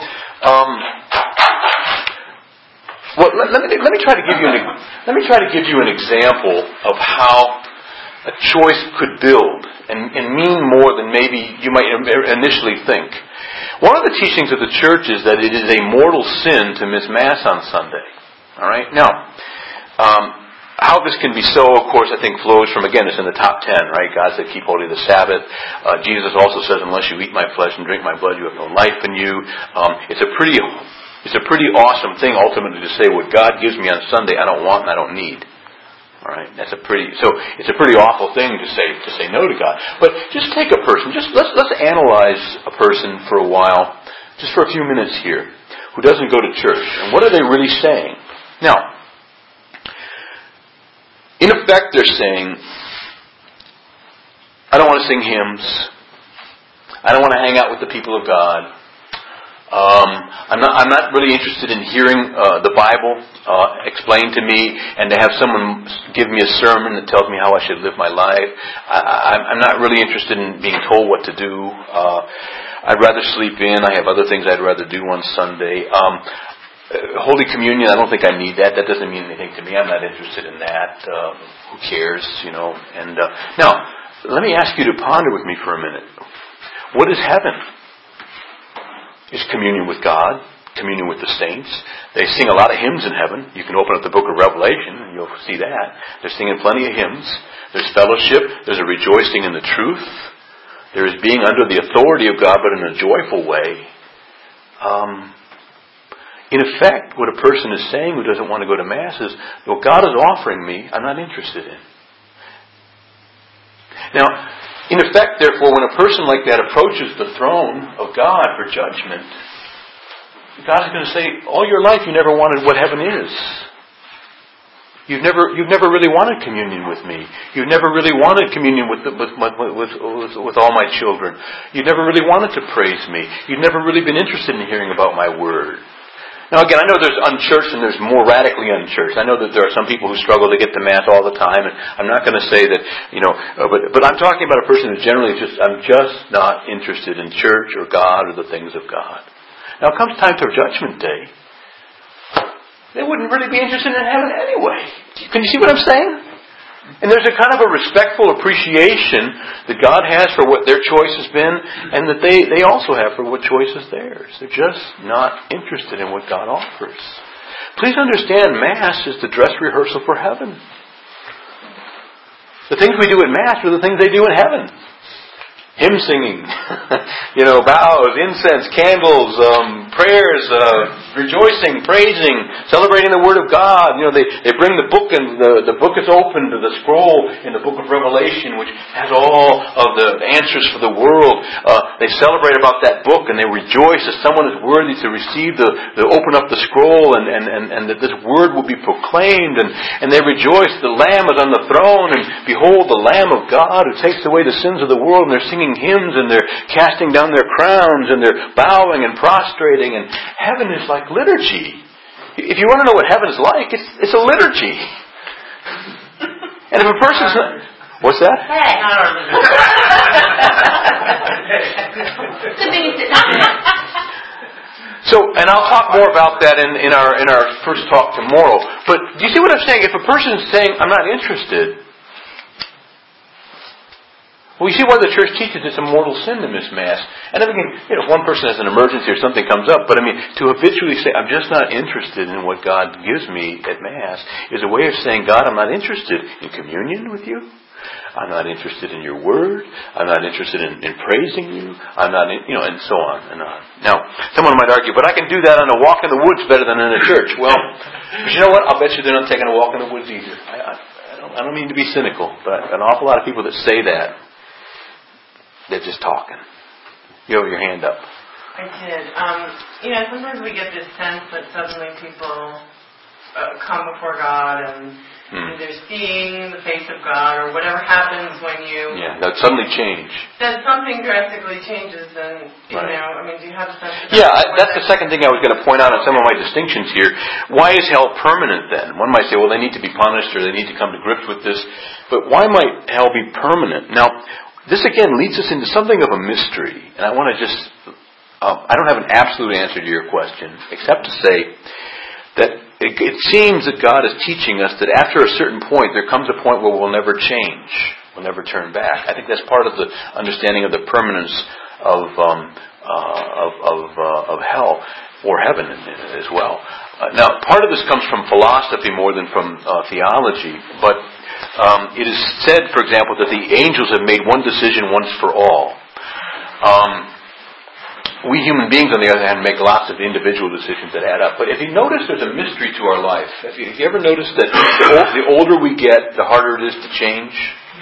me try to give you an example of how a choice could build and mean more than maybe you might initially think. One of the teachings of the church is that it is a mortal sin to miss Mass on Sunday. All right? Now, how this can be so, of course, I think flows from, again, it's in the top 10, right? God said, keep holy the Sabbath. Jesus also says, unless you eat my flesh and drink my blood, you have no life in you. It's a pretty awesome thing, ultimately, to say what God gives me on Sunday, I don't want and I don't need. All right, it's a pretty awful thing to say no to God. But just take a person, let's analyze a person for a while, just for a few minutes here, who doesn't go to church. And what are they really saying? Now, in effect, they're saying, I don't want to sing hymns. I don't want to hang out with the people of God. I'm not really interested in hearing the Bible explained to me and to have someone give me a sermon that tells me how I should live my life. I'm not really interested in being told what to do. I'd rather sleep in. I have other things I'd rather do on Sunday. Holy Communion, I don't think I need that. That doesn't mean anything to me. I'm not interested in that. Who cares, And now, let me ask you to ponder with me for a minute. What is heaven? It's communion with God, communion with the saints. They sing a lot of hymns in heaven. You can open up the book of Revelation and you'll see that. They're singing plenty of hymns. There's fellowship. There's a rejoicing in the truth. There is being under the authority of God, but in a joyful way. In effect, what a person is saying who doesn't want to go to Mass is, what God is offering me, I'm not interested in. Now, in effect, therefore, when a person like that approaches the throne of God for judgment, God is going to say, all your life you never wanted what heaven is. You've never really wanted communion with me. You've never really wanted communion with all my children. You've never really wanted to praise me. You've never really been interested in hearing about my word. Now again, I know there's unchurched and there's more radically unchurched. I know that there are some people who struggle to get to Mass all the time, and I'm not going to say that, but I'm talking about a person who generally I'm just not interested in church or God or the things of God. Now it comes time to Judgment Day. They wouldn't really be interested in heaven anyway. Can you see what I'm saying? And there's a kind of a respectful appreciation that God has for what their choice has been, and that they also have for what choice is theirs. They're just not interested in what God offers. Please understand, Mass is the dress rehearsal for heaven. The things we do at Mass are the things they do in heaven. Hymn singing, bows, incense, candles, prayers, rejoicing, praising, celebrating the Word of God. They bring the book, and the book is open to the scroll in the book of Revelation, which has all of the answers for the world. They celebrate about that book, and they rejoice that someone is worthy to receive to open up the scroll, and that this Word will be proclaimed. And they rejoice. The Lamb is on the throne, and behold, the Lamb of God who takes away the sins of the world. And they're singing hymns, and they're casting down their crowns, and they're bowing and prostrating. And heaven is like liturgy. If you want to know what heaven is like, it's a liturgy. And if a person's not... What's that? Hey, I don't remember. So, and I'll talk more about that in our first talk tomorrow. But do you see what I'm saying? If a person's saying, I'm not interested... Well, you see why the church teaches it's a mortal sin to miss Mass. And I mean, if one person has an emergency or something comes up, but to habitually say, I'm just not interested in what God gives me at Mass, is a way of saying, God, I'm not interested in communion with you. I'm not interested in your Word. I'm not interested in praising you. I'm not, and so on and on. Now, someone might argue, but I can do that on a walk in the woods better than in a church. Well, but you know what? I'll bet you they're not taking a walk in the woods either. I don't mean to be cynical, but an awful lot of people that say that, they're just talking. You have your hand up. I did. Sometimes we get this sense that suddenly people come before God and they're seeing the face of God, or whatever happens when you... Yeah, that suddenly change. Then something drastically changes, and, do you have a sense of that? Yeah, that's the second thing I was going to point out on some of my distinctions here. Why is hell permanent then? One might say, well, they need to be punished, or they need to come to grips with this. But why might hell be permanent? Now, this again leads us into something of a mystery, and I want to just... I don't have an absolute answer to your question, except to say that it seems that God is teaching us that after a certain point, there comes a point where we'll never change. We'll never turn back. I think that's part of the understanding of the permanence of hell, or heaven as well. Now, part of this comes from philosophy more than from theology, but it is said, for example, that the angels have made one decision once for all. We human beings, on the other hand, make lots of individual decisions that add up. But if you notice, there's a mystery to our life. Have you ever noticed that the older we get, the harder it is to change?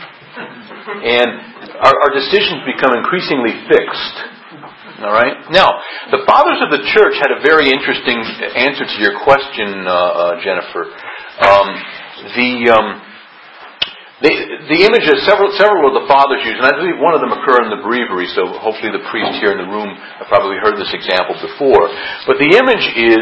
And our decisions become increasingly fixed. All right? Now, the fathers of the church had a very interesting answer to your question, Jennifer. The images several of the fathers use, and I believe one of them occur in the breviary, so hopefully the priest here in the room have probably heard this example before. But the image is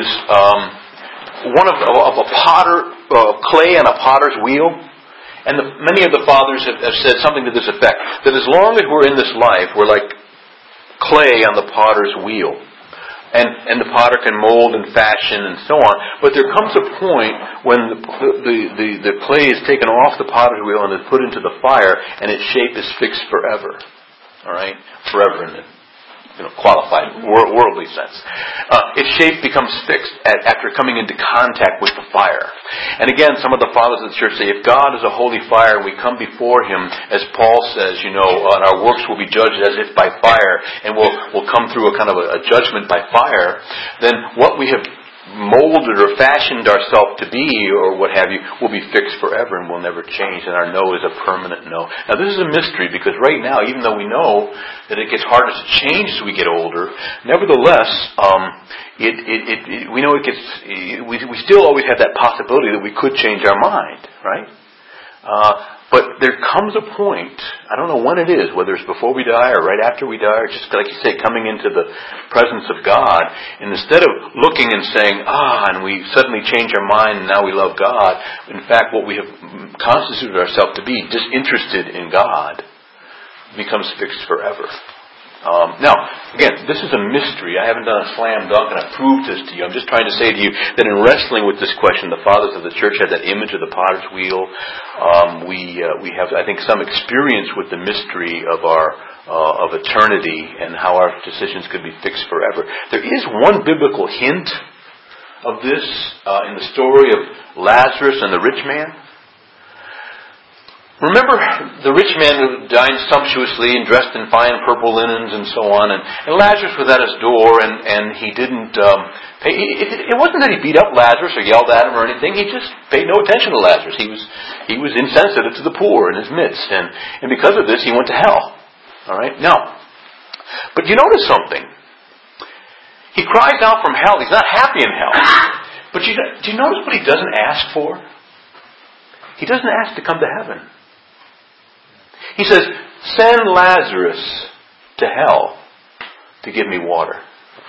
one of a potter, clay on a potter's wheel. And many of the fathers have said something to this effect, that as long as we're in this life, we're like clay on the potter's wheel. And the potter can mold and fashion and so on. But there comes a point when the clay is taken off the potter's wheel and is put into the fire, and its shape is fixed forever. All right? Forever in the qualified worldly sense. Its shape becomes fixed after coming into contact with the fire. And again, some of the fathers of the church say, if God is a holy fire and we come before Him, as Paul says, and our works will be judged as if by fire, and we'll come through a kind of a judgment by fire, then what we have molded or fashioned ourselves to be, or what have you, will be fixed forever and will never change, and our no is a permanent no. Now this is a mystery, because right now, even though we know that it gets harder to change as we get older, nevertheless, we know it gets. We still always have that possibility that we could change our mind, right? But there comes a point, I don't know when it is, whether it's before we die or right after we die, or just like you say, coming into the presence of God, and instead of looking and saying, and we suddenly change our mind and now we love God, in fact what we have constituted ourselves to be, disinterested in God, becomes fixed forever. Now, again, this is a mystery. I haven't done a slam dunk and I've proved this to you. I'm just trying to say to you that in wrestling with this question, the fathers of the church had that image of the potter's wheel. We have, I think, some experience with the mystery of eternity and how our decisions could be fixed forever. There is one biblical hint of this, in the story of Lazarus and the rich man. Remember the rich man who dined sumptuously and dressed in fine purple linens and so on, and Lazarus was at his door, and he didn't pay. It wasn't that he beat up Lazarus or yelled at him or anything. He just paid no attention to Lazarus. He was insensitive to the poor in his midst, and because of this, he went to hell. All right, now, but you notice something. He cries out from hell. He's not happy in hell. But do you notice what he doesn't ask for? He doesn't ask to come to heaven. He says, send Lazarus to hell to give me water.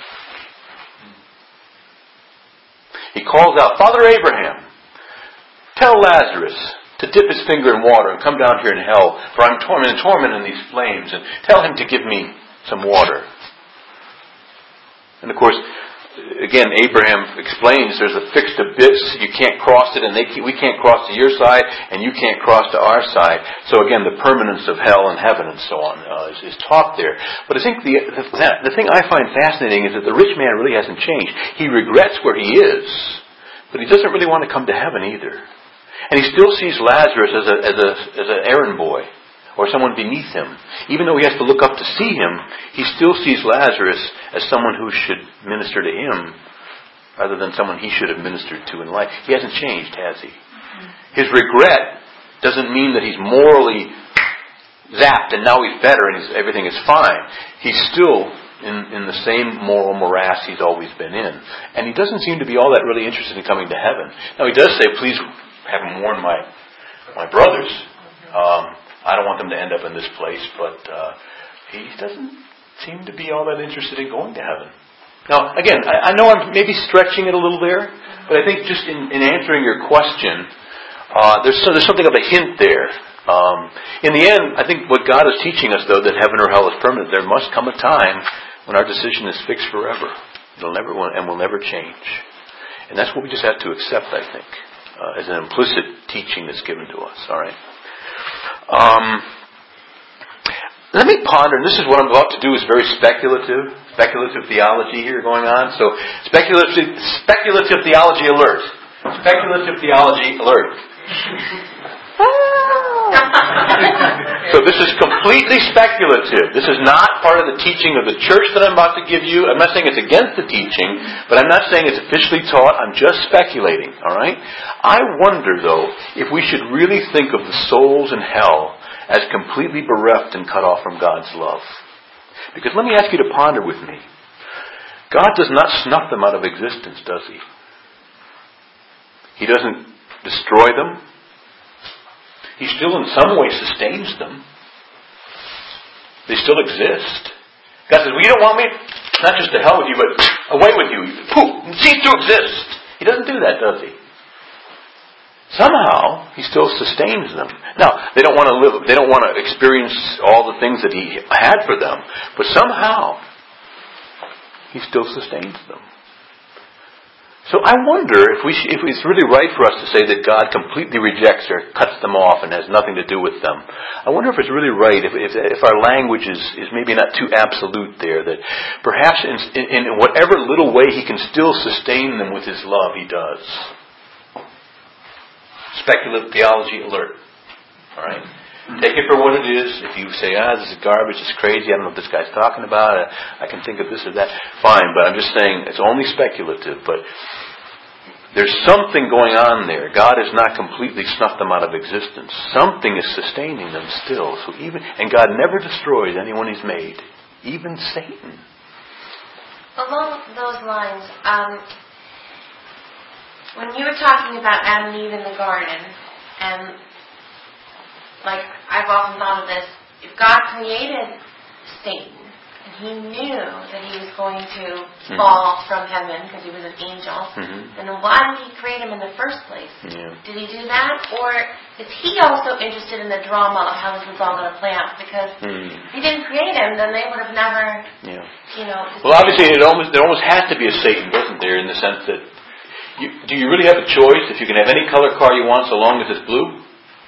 He calls out, Father Abraham, tell Lazarus to dip his finger in water and come down here in hell, for I'm tormented in these flames, and tell him to give me some water. And of course, again, Abraham explains there's a fixed abyss. You can't cross it, and we can't cross to your side, and you can't cross to our side. So again, the permanence of hell and heaven and so on is taught there. But I think the thing I find fascinating is that the rich man really hasn't changed. He regrets where he is, but he doesn't really want to come to heaven either. And he still sees Lazarus as an errand boy, or someone beneath him. Even though he has to look up to see him, he still sees Lazarus as someone who should minister to him rather than someone he should have ministered to in life. He hasn't changed, has he? His regret doesn't mean that he's morally zapped and now he's better and everything is fine. He's still in the same moral morass he's always been in. And he doesn't seem to be all that really interested in coming to heaven. Now he does say, please have him warn my brothers. I don't want them to end up in this place, but he doesn't seem to be all that interested in going to heaven. Now, again, I know I'm maybe stretching it a little there, but I think just in answering your question, there's something of a hint there. In the end, I think what God is teaching us, though, that heaven or hell is permanent, there must come a time when our decision is fixed forever. Will never change. And that's what we just have to accept, I think, as an implicit teaching that's given to us. All right. Let me ponder, and this is what I'm about to do is very speculative theology here going on. So, speculative theology alert. Speculative theology alert. So this is completely speculative. This is not part of the teaching of the church that I'm about to give you. I'm not saying it's against the teaching, but I'm not saying it's officially taught. I'm just speculating, all right? I wonder, though, if we should really think of the souls in hell as completely bereft and cut off from God's love. Because let me ask you to ponder with me. God does not snuff them out of existence, does He? He doesn't destroy them. He still in some way sustains them. They still exist. God says, well, you don't want me? Not just to hell with you, but away with you. Poof! Cease to exist. He doesn't do that, does He? Somehow, He still sustains them. Now, they don't want to experience all the things that He had for them, but somehow, He still sustains them. So I wonder if it's really right for us to say that God completely rejects or cuts them off and has nothing to do with them. I wonder if it's really right, if our language is maybe not too absolute there, that perhaps in whatever little way He can still sustain them with His love, He does. Speculative theology alert. Alright? Take it for what it is. If you say, this is garbage, it's crazy, I don't know what this guy's talking about, I can think of this or that, fine, but I'm just saying it's only speculative, but there's something going on there. God has not completely snuffed them out of existence. Something is sustaining them still. And God never destroys anyone He's made, even Satan. Along those lines, when you were talking about Adam and Eve in the garden, and I've often thought of this, if God created Satan, and He knew that he was going to fall from heaven because he was an angel, then why did He create him in the first place? Yeah. Did He do that? Or is He also interested in the drama of how this was all going to play out? Because if He didn't create him, then they would have never, Well, obviously, there almost has to be a Satan, doesn't there, in the sense that, do you really have a choice if you can have any color car you want so long as it's blue?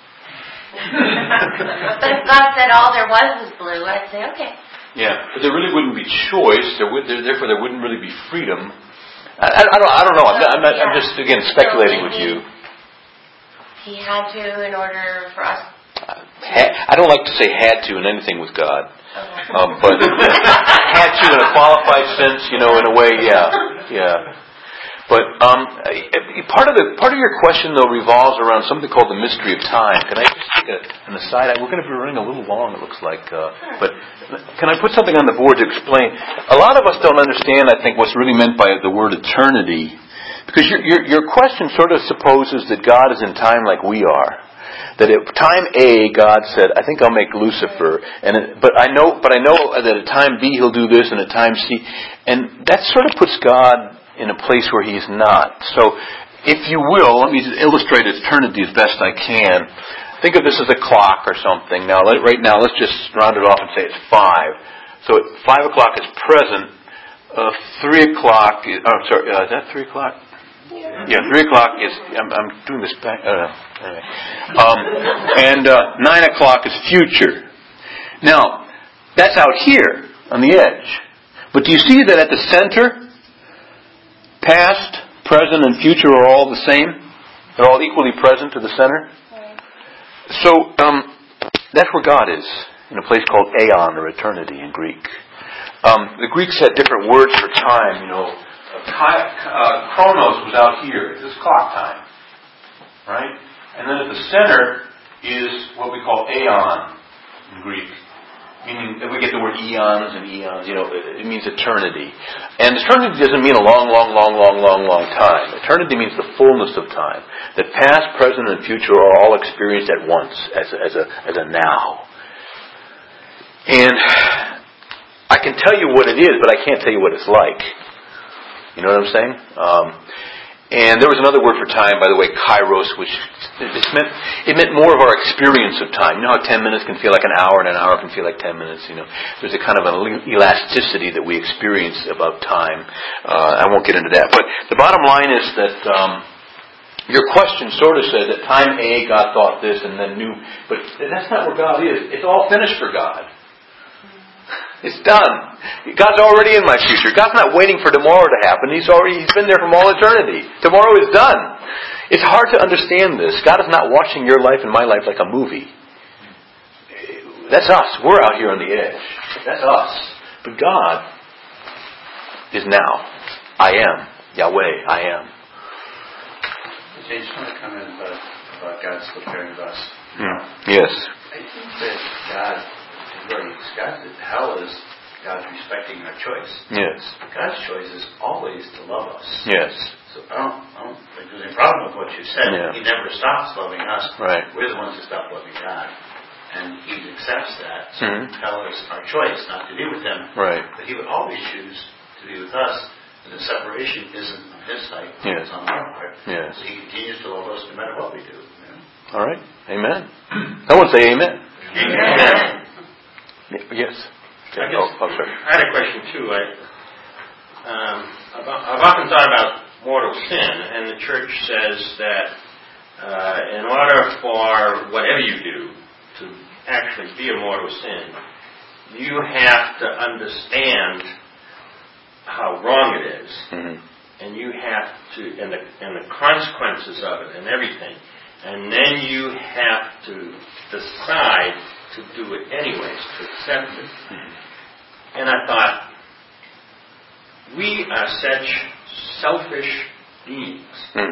But if God said all there was blue, I'd say okay. Yeah, but there really wouldn't be choice. Therefore, there wouldn't really be freedom. I don't know. I'm just again speculating with you. He had to in order for us. I don't like to say had to in anything with God. But had to in a qualified sense, in a way, yeah. But part of your question though revolves around something called the mystery of time. Can I just take an aside? We're going to be running a little long, it looks like. But can I put something on the board to explain? A lot of us don't understand, I think, what's really meant by the word eternity, because your question sort of supposes that God is in time like we are. That at time A, God said, I think I'll make Lucifer, but I know that at time B He'll do this, and at time C, and that sort of puts God in a place where He's not. So, if you will, let me illustrate eternity as best I can. Think of this as a clock or something. Now, right now, let's just round it off and say it's 5. So, 5 o'clock is present. 3 o'clock is, is that 3 o'clock? Yeah, 3 o'clock is, I'm doing this back, anyway. And 9 o'clock is future. Now, that's out here on the edge. But do you see that at the center, past, present, and future are all the same? They're all equally present to the center? So, that's where God is, in a place called aeon, or eternity in Greek. The Greeks had different words for time, Chronos was out here. This is clock time. Right? And then at the center is what we call aeon in Greek. Meaning that we get the word eons and eons, it means eternity. And eternity doesn't mean a long time. Eternity means the fullness of time. That past, present, and future are all experienced at once, as a now. And I can tell you what it is, but I can't tell you what it's like. You know what I'm saying? And there was another word for time, by the way, kairos, which it meant more of our experience of time. You know how 10 minutes can feel like an hour, and an hour can feel like 10 minutes. There's a kind of an elasticity that we experience about time. I won't get into that, but the bottom line is that your question sort of says that time A, God thought this, and then knew, but that's not where God is. It's all finished for God. It's done. God's already in my future. God's not waiting for tomorrow to happen. He's been there from all eternity. Tomorrow is done. It's hard to understand this. God is not watching your life and my life like a movie. That's us. We're out here on the edge. That's us. But God is now. I am. Yahweh, I am. I just want to comment about God's preparing us. Yes. I think that God describes it. Hell is God respecting our choice. Yes. God's choice is always to love us. Yes. So I don't think there's any problem with what you said. Yeah. He never stops loving us. Right. We're the ones who stop loving God. And He accepts that. So hell is our choice not to be with Him. Right. But He would always choose to be with us. And the separation isn't on His side. Yes. It's on our part. Yes. So He continues to love us no matter what we do. All right. Amen. Someone say amen. Amen. Yes. Okay. I sorry. I had a question too. I've often thought about mortal sin, and the church says that in order for whatever you do to actually be a mortal sin, you have to understand how wrong it is, and you have to, and the consequences of it, and everything, and then you have to decide to do it anyways, to accept it. And I thought, we are such selfish beings.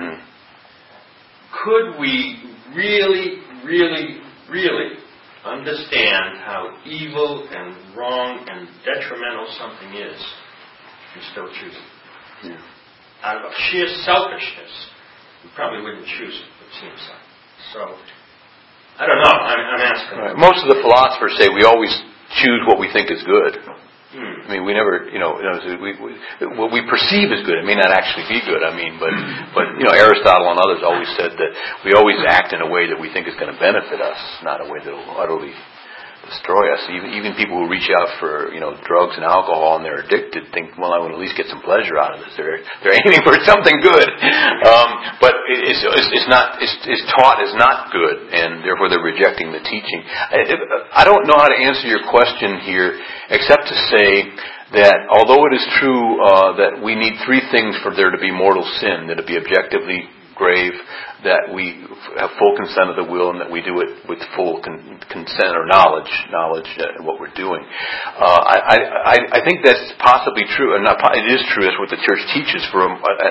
Could we really, really, really understand how evil and wrong and detrimental something is and still choose it? Out of sheer selfishness, we probably wouldn't choose it, it seems like. So, I don't know. I'm asking. Right. Most of the philosophers say we always choose what we think is good. I mean, we never, what we perceive as good. It may not actually be good. I mean, but Aristotle and others always said that we always act in a way that we think is going to benefit us, not a way that will utterly destroy us. Even people who reach out for drugs and alcohol and they're addicted think, well, I want to at least get some pleasure out of this. They're aiming for something good, but it's taught as not good, and therefore they're rejecting the teaching. I don't know how to answer your question here, except to say that although it is true that we need three things for there to be mortal sin: that it be objectively grave, that we have full consent of the will and that we do it with full consent or knowledge of what we're doing. I think that's possibly true, and it is true. That's what the church teaches for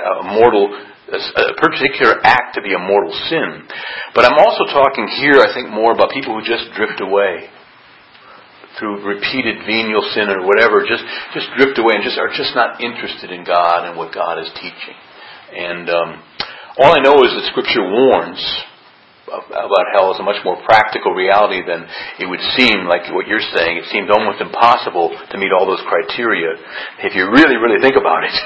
a particular act to be a mortal sin. But I'm also talking here, I think, more about people who just drift away through repeated venial sin or whatever, just drift away and are just not interested in God and what God is teaching. And all I know is that Scripture warns about hell as a much more practical reality than it would seem, like what you're saying. It seems almost impossible to meet all those criteria if you really, really think about it.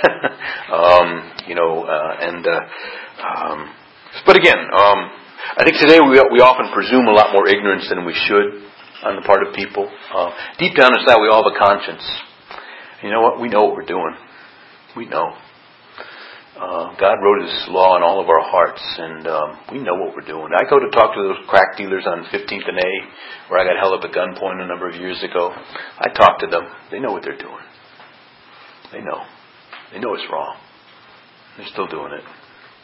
But again, I think today we often presume a lot more ignorance than we should on the part of people. Deep down inside, we all have a conscience. You know what? We know what we're doing. We know. God wrote His law in all of our hearts, and we know what we're doing. I go to talk to those crack dealers on 15th and A, where I got held up at gunpoint a number of years ago. I talk to them. They know what they're doing. They know. They know it's wrong. They're still doing it.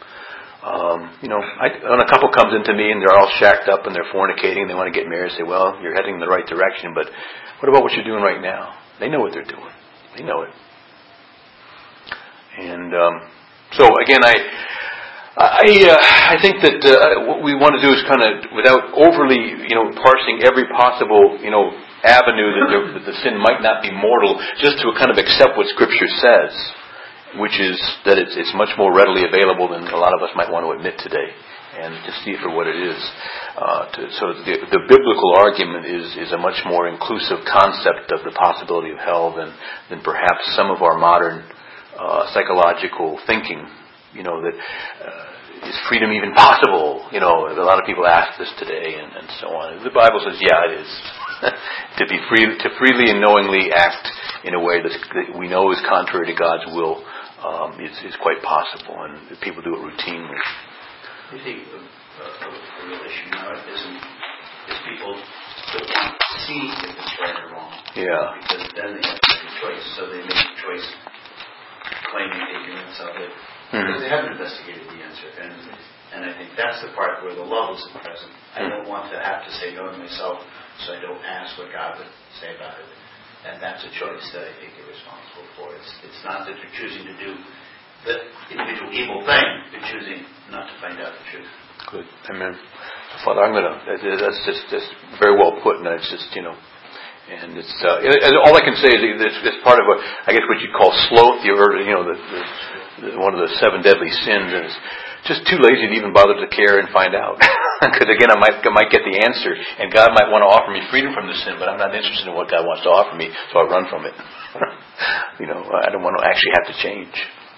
When a couple comes into me and they're all shacked up and they're fornicating and they want to get married, I say, well, you're heading in the right direction, but what about what you're doing right now? They know what they're doing. They know it. And so again, I think that what we want to do is kind of, without overly, parsing every possible, avenue that the sin might not be mortal, just to kind of accept what Scripture says, which is that it's much more readily available than a lot of us might want to admit today, and to see it for what it is. So the biblical argument is a much more inclusive concept of the possibility of hell than perhaps some of our modern psychological thinking. That is freedom even possible? A lot of people ask this today, and so on. The Bible says, yeah, it is. to freely and knowingly act in a way that we know is contrary to God's will is quite possible, and people do it routinely. I think a real issue now is people don't want to see if it's right or wrong. Yeah. Because then they have to make a choice, so they make a choice claiming ignorance of it, because they haven't investigated the answer. And I think that's the part where the love isn't present. I don't want to have to say no to myself, so I don't ask what God would say about it. And that's a choice that I think you're responsible for. It's not that you're choosing to do the individual evil thing, you're choosing not to find out the truth. Good. Amen. Father, that's just very well put, and it's just, and it's, all I can say is it's part of I guess what you'd call sloth, one of the 7 deadly sins, and it's just too lazy to even bother to care and find out. Because again, I might get the answer, and God might want to offer me freedom from the sin, but I'm not interested in what God wants to offer me, so I run from it. I don't want to actually have to change.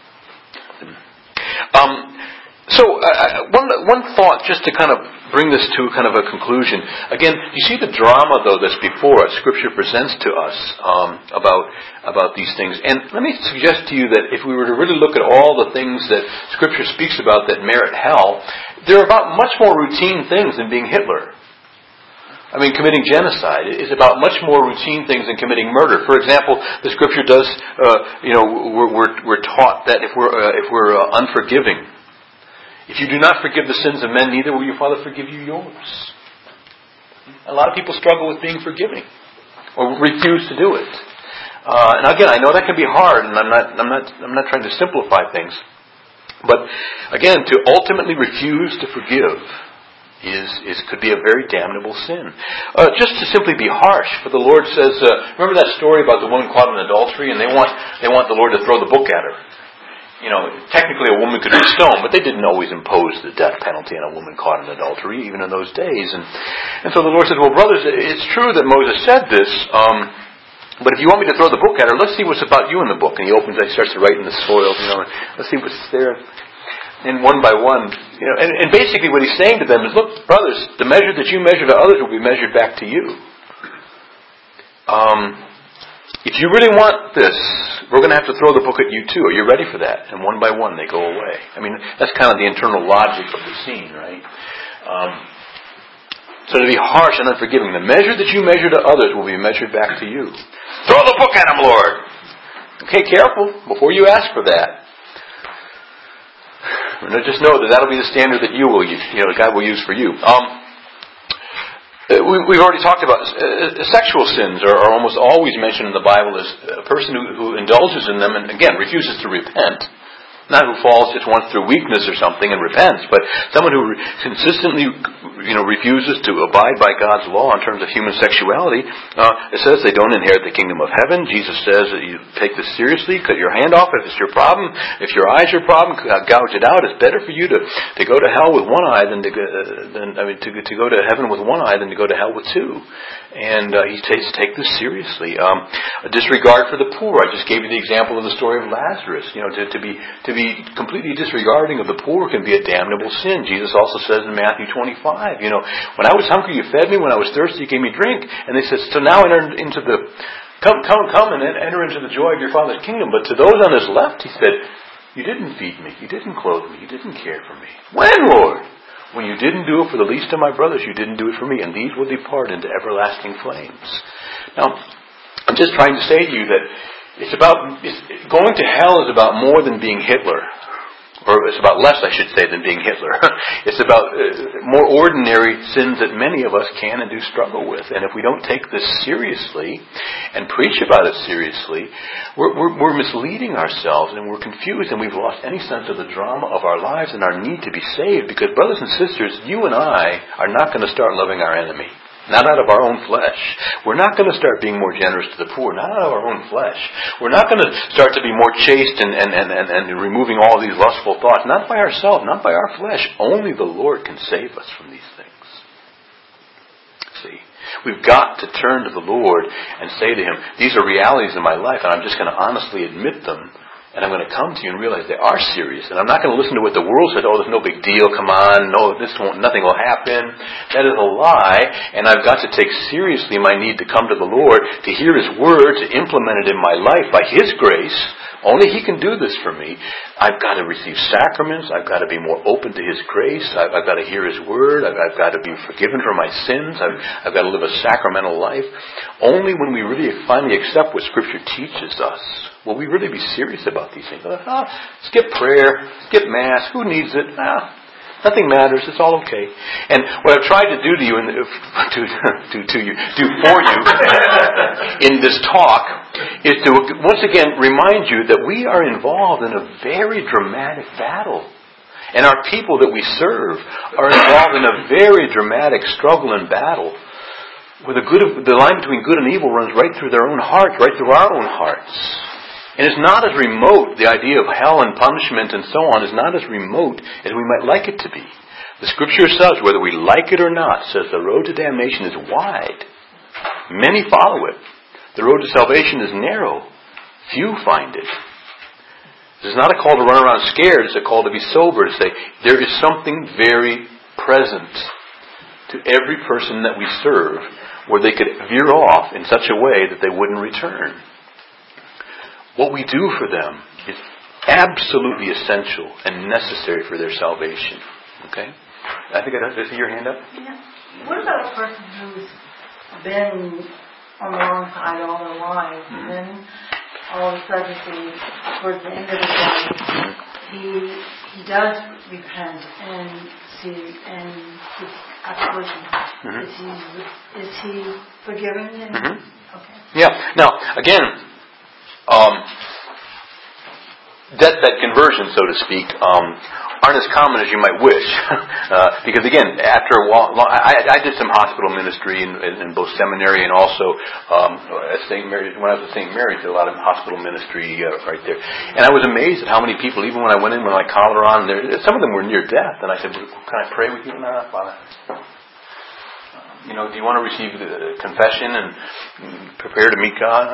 One thought, just to kind of bring this to kind of a conclusion. Again, you see the drama, though, that's before us. Scripture presents to us about these things. And let me suggest to you that if we were to really look at all the things that Scripture speaks about that merit hell, they're about much more routine things than being Hitler. I mean, committing genocide is about much more routine things than committing murder. For example, the Scripture does, we're taught that if we're unforgiving, if you do not forgive the sins of men, neither will your Father forgive you yours. A lot of people struggle with being forgiving, or refuse to do it. And again, I know that can be hard, and I'm not trying to simplify things. But again, to ultimately refuse to forgive could be a very damnable sin. Just to simply be harsh, for the Lord says, remember that story about the woman caught in adultery, and they want the Lord to throw the book at her. Technically a woman could be stoned, but they didn't always impose the death penalty on a woman caught in adultery, even in those days. And so the Lord said, well, brothers, it's true that Moses said this, but if you want me to throw the book at her, let's see what's about you in the book. And he starts to write in the soil, let's see what's there. And one by one, and basically what he's saying to them is, look, brothers, the measure that you measure to others will be measured back to you. If you really want this, we're going to have to throw the book at you too. Are you ready for that? And one by one they go away. I mean, that's kind of the internal logic of the scene, right? So to be harsh and unforgiving, the measure that you measure to others will be measured back to you. Throw the book at him, Lord! Okay, careful before you ask for that. Just know that that'll be the standard that you will use, God will use for you. We've already talked about sexual sins are almost always mentioned in the Bible as a person who indulges in them and, again, refuses to repent. Not who falls just once through weakness or something and repents, but someone who consistently, refuses to abide by God's law in terms of human sexuality. It says they don't inherit the kingdom of heaven. Jesus says that you take this seriously, cut your hand off if it's your problem. If your eye's your problem, gouge it out. It's better for you to go to hell with one eye than to go to heaven with one eye than to go to hell with two. And he says take this seriously. A disregard for the poor. I just gave you the example of the story of Lazarus. To be completely disregarding of the poor can be a damnable sin. Jesus also says in Matthew 25, when I was hungry, you fed me. When I was thirsty, you gave me drink. And he says, so now enter into the, come and enter into the joy of your Father's kingdom. But to those on his left, he said, you didn't feed me. You didn't clothe me. You didn't care for me. When, Lord? When you didn't do it for the least of my brothers, you didn't do it for me. And these will depart into everlasting flames. Now, I'm just trying to say to you that going to hell is about more than being Hitler. Or it's about less, I should say, than being Hitler. It's about more ordinary sins that many of us can and do struggle with. And if we don't take this seriously and preach about it seriously, we're misleading ourselves and we're confused and we've lost any sense of the drama of our lives and our need to be saved. Because brothers and sisters, you and I are not going to start loving our enemy. Not out of our own flesh. We're not going to start being more generous to the poor. Not out of our own flesh. We're not going to start to be more chaste and removing all these lustful thoughts. Not by ourselves. Not by our flesh. Only the Lord can save us from these things. See, we've got to turn to the Lord and say to Him, these are realities in my life and I'm just going to honestly admit them. And I'm going to come to you and realize they are serious. And I'm not going to listen to what the world says. Oh, there's no big deal. Come on. No, nothing will happen. That is a lie. And I've got to take seriously my need to come to the Lord, to hear His Word, to implement it in my life by His grace. Only He can do this for me. I've got to receive sacraments. I've got to be more open to His grace. I've got to hear His Word. I've got to be forgiven for my sins. I've got to live a sacramental life. Only when we really finally accept what Scripture teaches us will we really be serious about these things. Skip prayer, skip Mass. Who needs it? Nothing matters. It's all okay. And what I've tried to do to you, do for you in this talk, is to once again remind you that we are involved in a very dramatic battle. And our people that we serve are involved in a very dramatic struggle and battle. Where the line between good and evil runs right through their own hearts, right through our own hearts. And it's not as remote, the idea of hell and punishment and so on is not as remote as we might like it to be. The Scripture says, whether we like it or not, says the road to damnation is wide. Many follow it. The road to salvation is narrow. Few find it. This is not a call to run around scared, it's a call to be sober, to say, there is something very present to every person that we serve where they could veer off in such a way that they wouldn't return. What we do for them is absolutely essential and necessary for their salvation. Okay? I think I see your hand up. Yeah. What about a person who's been on the wrong side all their lives, and then all of a sudden, towards the end of the day, he does repent and seeks absolution. Is he forgiven? Okay. Yeah. Now, again. Deathbed conversions, so to speak, aren't as common as you might wish. Because again, after a while, I did some hospital ministry in both seminary and also at St. Mary's. When I was at St. Mary's, did a lot of hospital ministry right there. And I was amazed at how many people, even when I went in with my collar on, some of them were near death. And I said, well, can I pray with you? No, Father. Do you want to receive the confession and prepare to meet God?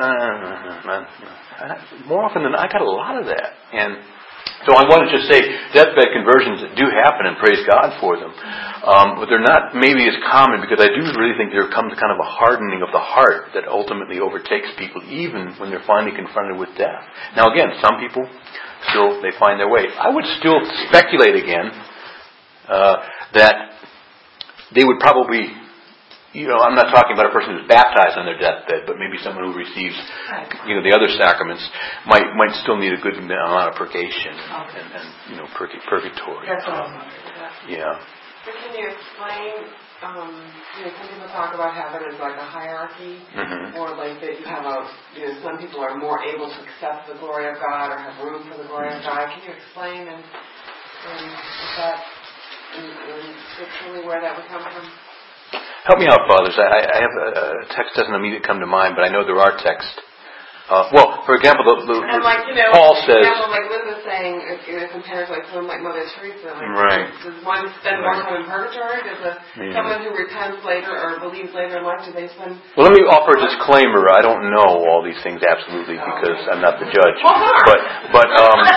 More often than not, I got a lot of that. And so I want to just say, deathbed conversions do happen, and praise God for them. But they're not maybe as common, because I do really think there comes kind of a hardening of the heart that ultimately overtakes people, even when they're finally confronted with death. Now again, some people still, they find their way. I would still speculate again that they would probably I'm not talking about a person who's baptized on their deathbed, but maybe someone who receives, the other sacraments might still need a good amount of purgation and purgatory. That's what I'm wondering. Yeah. But can you explain? Some people talk about heaven as like a hierarchy, or like that you have some people are more able to accept the glory of God or have room for the glory of God. Can you explain and is that scripturally where that would come from? Help me out, fathers. I have a text doesn't immediately come to mind, but I know there are texts. For example, Paul says. For example, like Liz was saying, if you compare like someone like Mother Teresa, right? Does one spend more time in purgatory? Does someone who repents later or believes later in life, do they spend? Well, let me offer a disclaimer. I don't know all these things absolutely because I'm not the judge. But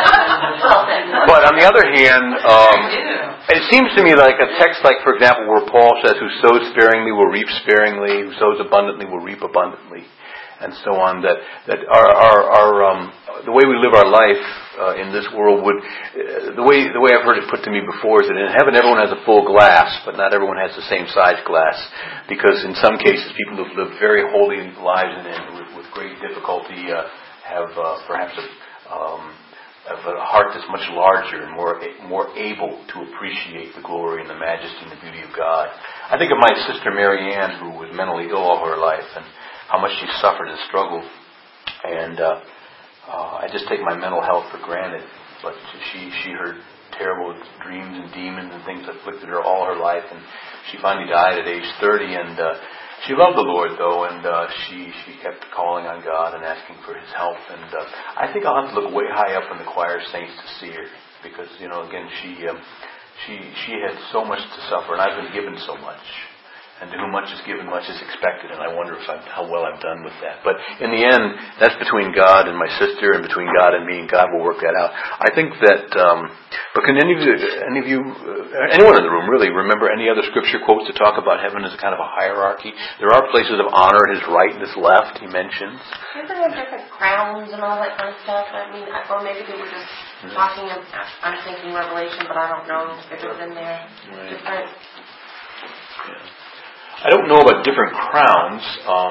on the other hand, it seems to me like a text like, for example, where Paul says, "Who sows sparingly will reap sparingly; who sows abundantly will reap abundantly." And so on. That our the way we live our life in this world would the way I've heard it put to me before is that in heaven everyone has a full glass, but not everyone has the same size glass, because in some cases people who've lived very holy lives and with great difficulty have perhaps have a heart that's much larger and more able to appreciate the glory and the majesty and the beauty of God. I think of my sister Mary Ann, who was mentally ill all her life, and how much she suffered and struggled, and I just take my mental health for granted. But she heard terrible dreams and demons and things that afflicted her all her life, and she finally died at age 30. And she loved the Lord, though, and she kept calling on God and asking for His help. And I think I'll have to look way high up in the choir of saints to see her, because again she had so much to suffer, and I've been given so much. And to whom much is given, much is expected. And I wonder how well I've done with that. But in the end, that's between God and my sister, and between God and me, and God will work that out. I think that. But can any of you, anyone in the room, really remember any other scripture quotes that talk about heaven as a kind of a hierarchy? There are places of honor, His right and His left. He mentions. Isn't there different crowns and all that kind of stuff? I mean, or maybe they were just talking. I'm thinking Revelation, but I don't know if it's in there. Right. Different. Yeah. I don't know about different crowns,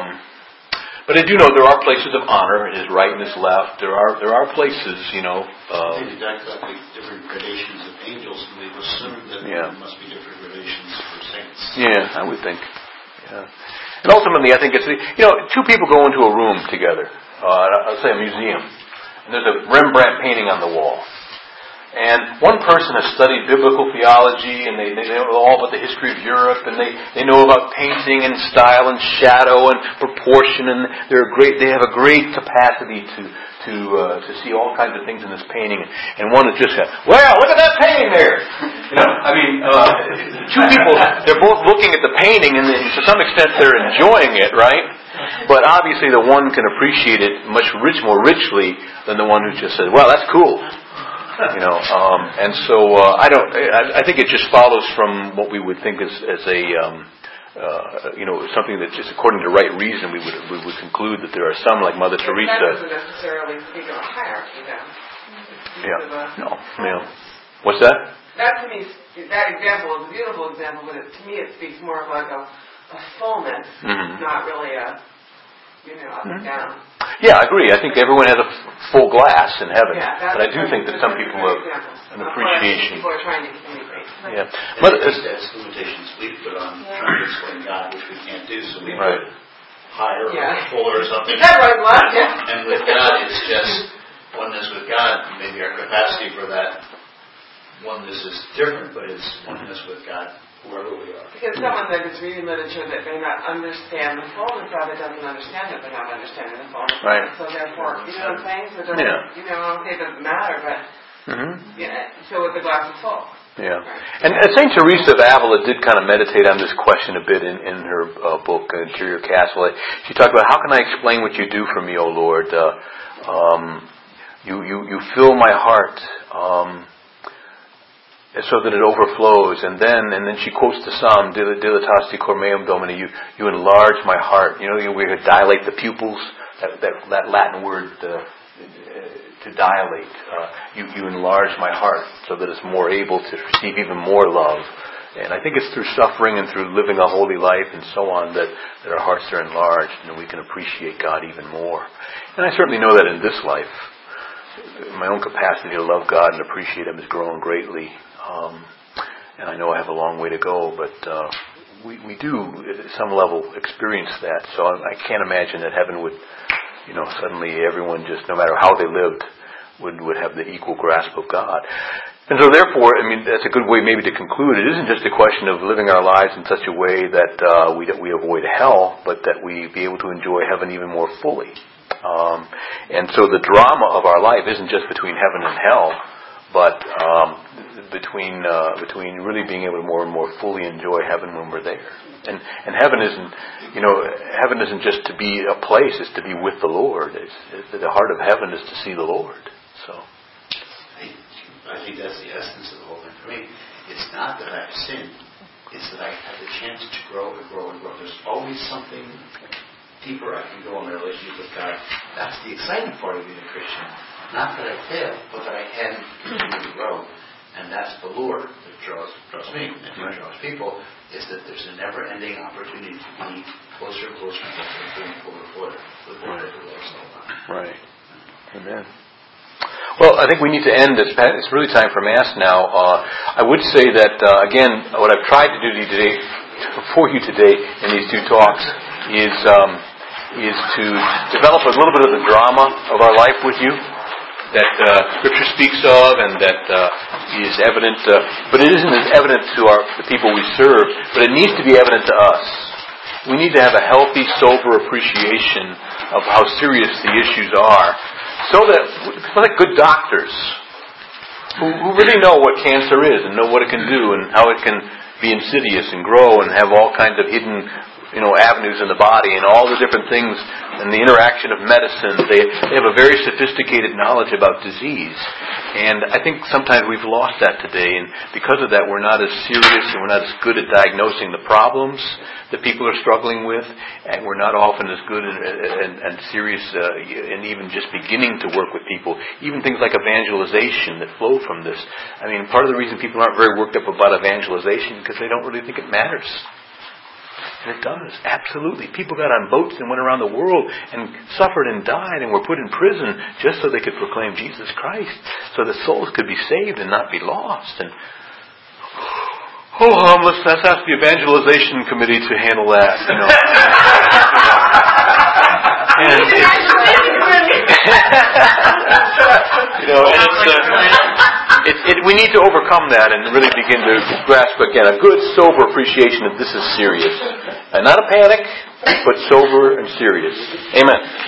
but I do know there are places of honor. His right and His left. There are places, Maybe that's like different gradations of angels, and we've assumed that there must be different gradations for saints. Yeah, I would think. Yeah, and ultimately, I think it's two people go into a room together. Let's say a museum, and there's a Rembrandt painting on the wall. And one person has studied biblical theology, and they know all about the history of Europe, and they know about painting and style and shadow and proportion, and they have a great capacity to see all kinds of things in this painting. And one is just, well, look at that painting there. Two people, they're both looking at the painting, and to some extent they're enjoying it, right? But obviously the one can appreciate it more richly than the one who just says, well, that's cool. And so I think it just follows from what we would think as a something that just according to right reason we would conclude that there are some like Mother Teresa. That doesn't necessarily speak of a hierarchy, then. Yeah. What's that? That to me, that example is a beautiful example, but to me it speaks more of like a fullness, not really a up and down. Yeah, I agree. I think everyone has a full glass in heaven, but I do think that some people have an appreciation. People are trying to communicate. Yeah, but that's limitations we put on trying to explain God, which we can't do. So we put higher or fuller or something. And with God, it's just oneness with God. Maybe our capacity for that oneness is different, but it's oneness with God. Wherever we are. Because someone that is reading literature that may not understand the fullness of it doesn't understand it, but not understanding the fullness. Right. So therefore, you know what I'm saying? So it doesn't, it doesn't matter, but so with the glass is full. Yeah. Right. And St. Teresa of Avila did kind of meditate on this question a bit in her book, Interior Castle. She talked about, how can I explain what you do for me, O Lord? You fill my heart. So that it overflows, and then she quotes the Psalm, "Dilatasti cor meum Domine." You enlarge my heart. We dilate the pupils. That Latin word to dilate. You enlarge my heart so that it's more able to receive even more love. And I think it's through suffering and through living a holy life and so on that our hearts are enlarged and we can appreciate God even more. And I certainly know that in this life, my own capacity to love God and appreciate Him has grown greatly. And I know I have a long way to go, but we do, at some level, experience that. So I can't imagine that heaven would, suddenly everyone just, no matter how they lived, would have the equal grasp of God. And so therefore, that's a good way maybe to conclude. It isn't just a question of living our lives in such a way that we avoid hell, but that we be able to enjoy heaven even more fully. And so the drama of our life isn't just between heaven and hell, but between really being able to more and more fully enjoy heaven when we're there. And heaven isn't just to be a place; it's to be with the Lord. The heart of heaven is to see the Lord. So. I think that's the essence of the whole thing for me. It's not that I've sinned. It's that I have the chance to grow and grow and grow. There's always something deeper I can go in my relationship with God. That's the exciting part of being a Christian. Not that I fail, but that I can continue to grow. And that's the lure that draws me and draws people, is that there's a never-ending opportunity to be closer and closer and closer and fuller with the Lord who loves all about. Right. Amen. Well, I think we need to end this. It's really time for Mass now. I would say that, again, what I've tried to do for you today in these two talks is to develop a little bit of the drama of our life with you that Scripture speaks of and that is evident, but it isn't as evident to the people we serve, but it needs to be evident to us. We need to have a healthy, sober appreciation of how serious the issues are. So that, like good doctors, who really know what cancer is and know what it can do and how it can be insidious and grow and have all kinds of hidden, avenues in the body and all the different things and the interaction of medicine. They have a very sophisticated knowledge about disease. And I think sometimes we've lost that today, and because of that we're not as serious and we're not as good at diagnosing the problems that people are struggling with, and we're not often as good and serious and even just beginning to work with people. Even things like evangelization that flow from this. Part of the reason people aren't very worked up about evangelization is because they don't really think it matters. And it does, absolutely. People got on boats and went around the world and suffered and died and were put in prison just so they could proclaim Jesus Christ, so that souls could be saved and not be lost. And let's ask the evangelization committee to handle that. We need to overcome that and really begin to grasp again a good, sober appreciation that this is serious. And not a panic, but sober and serious. Amen.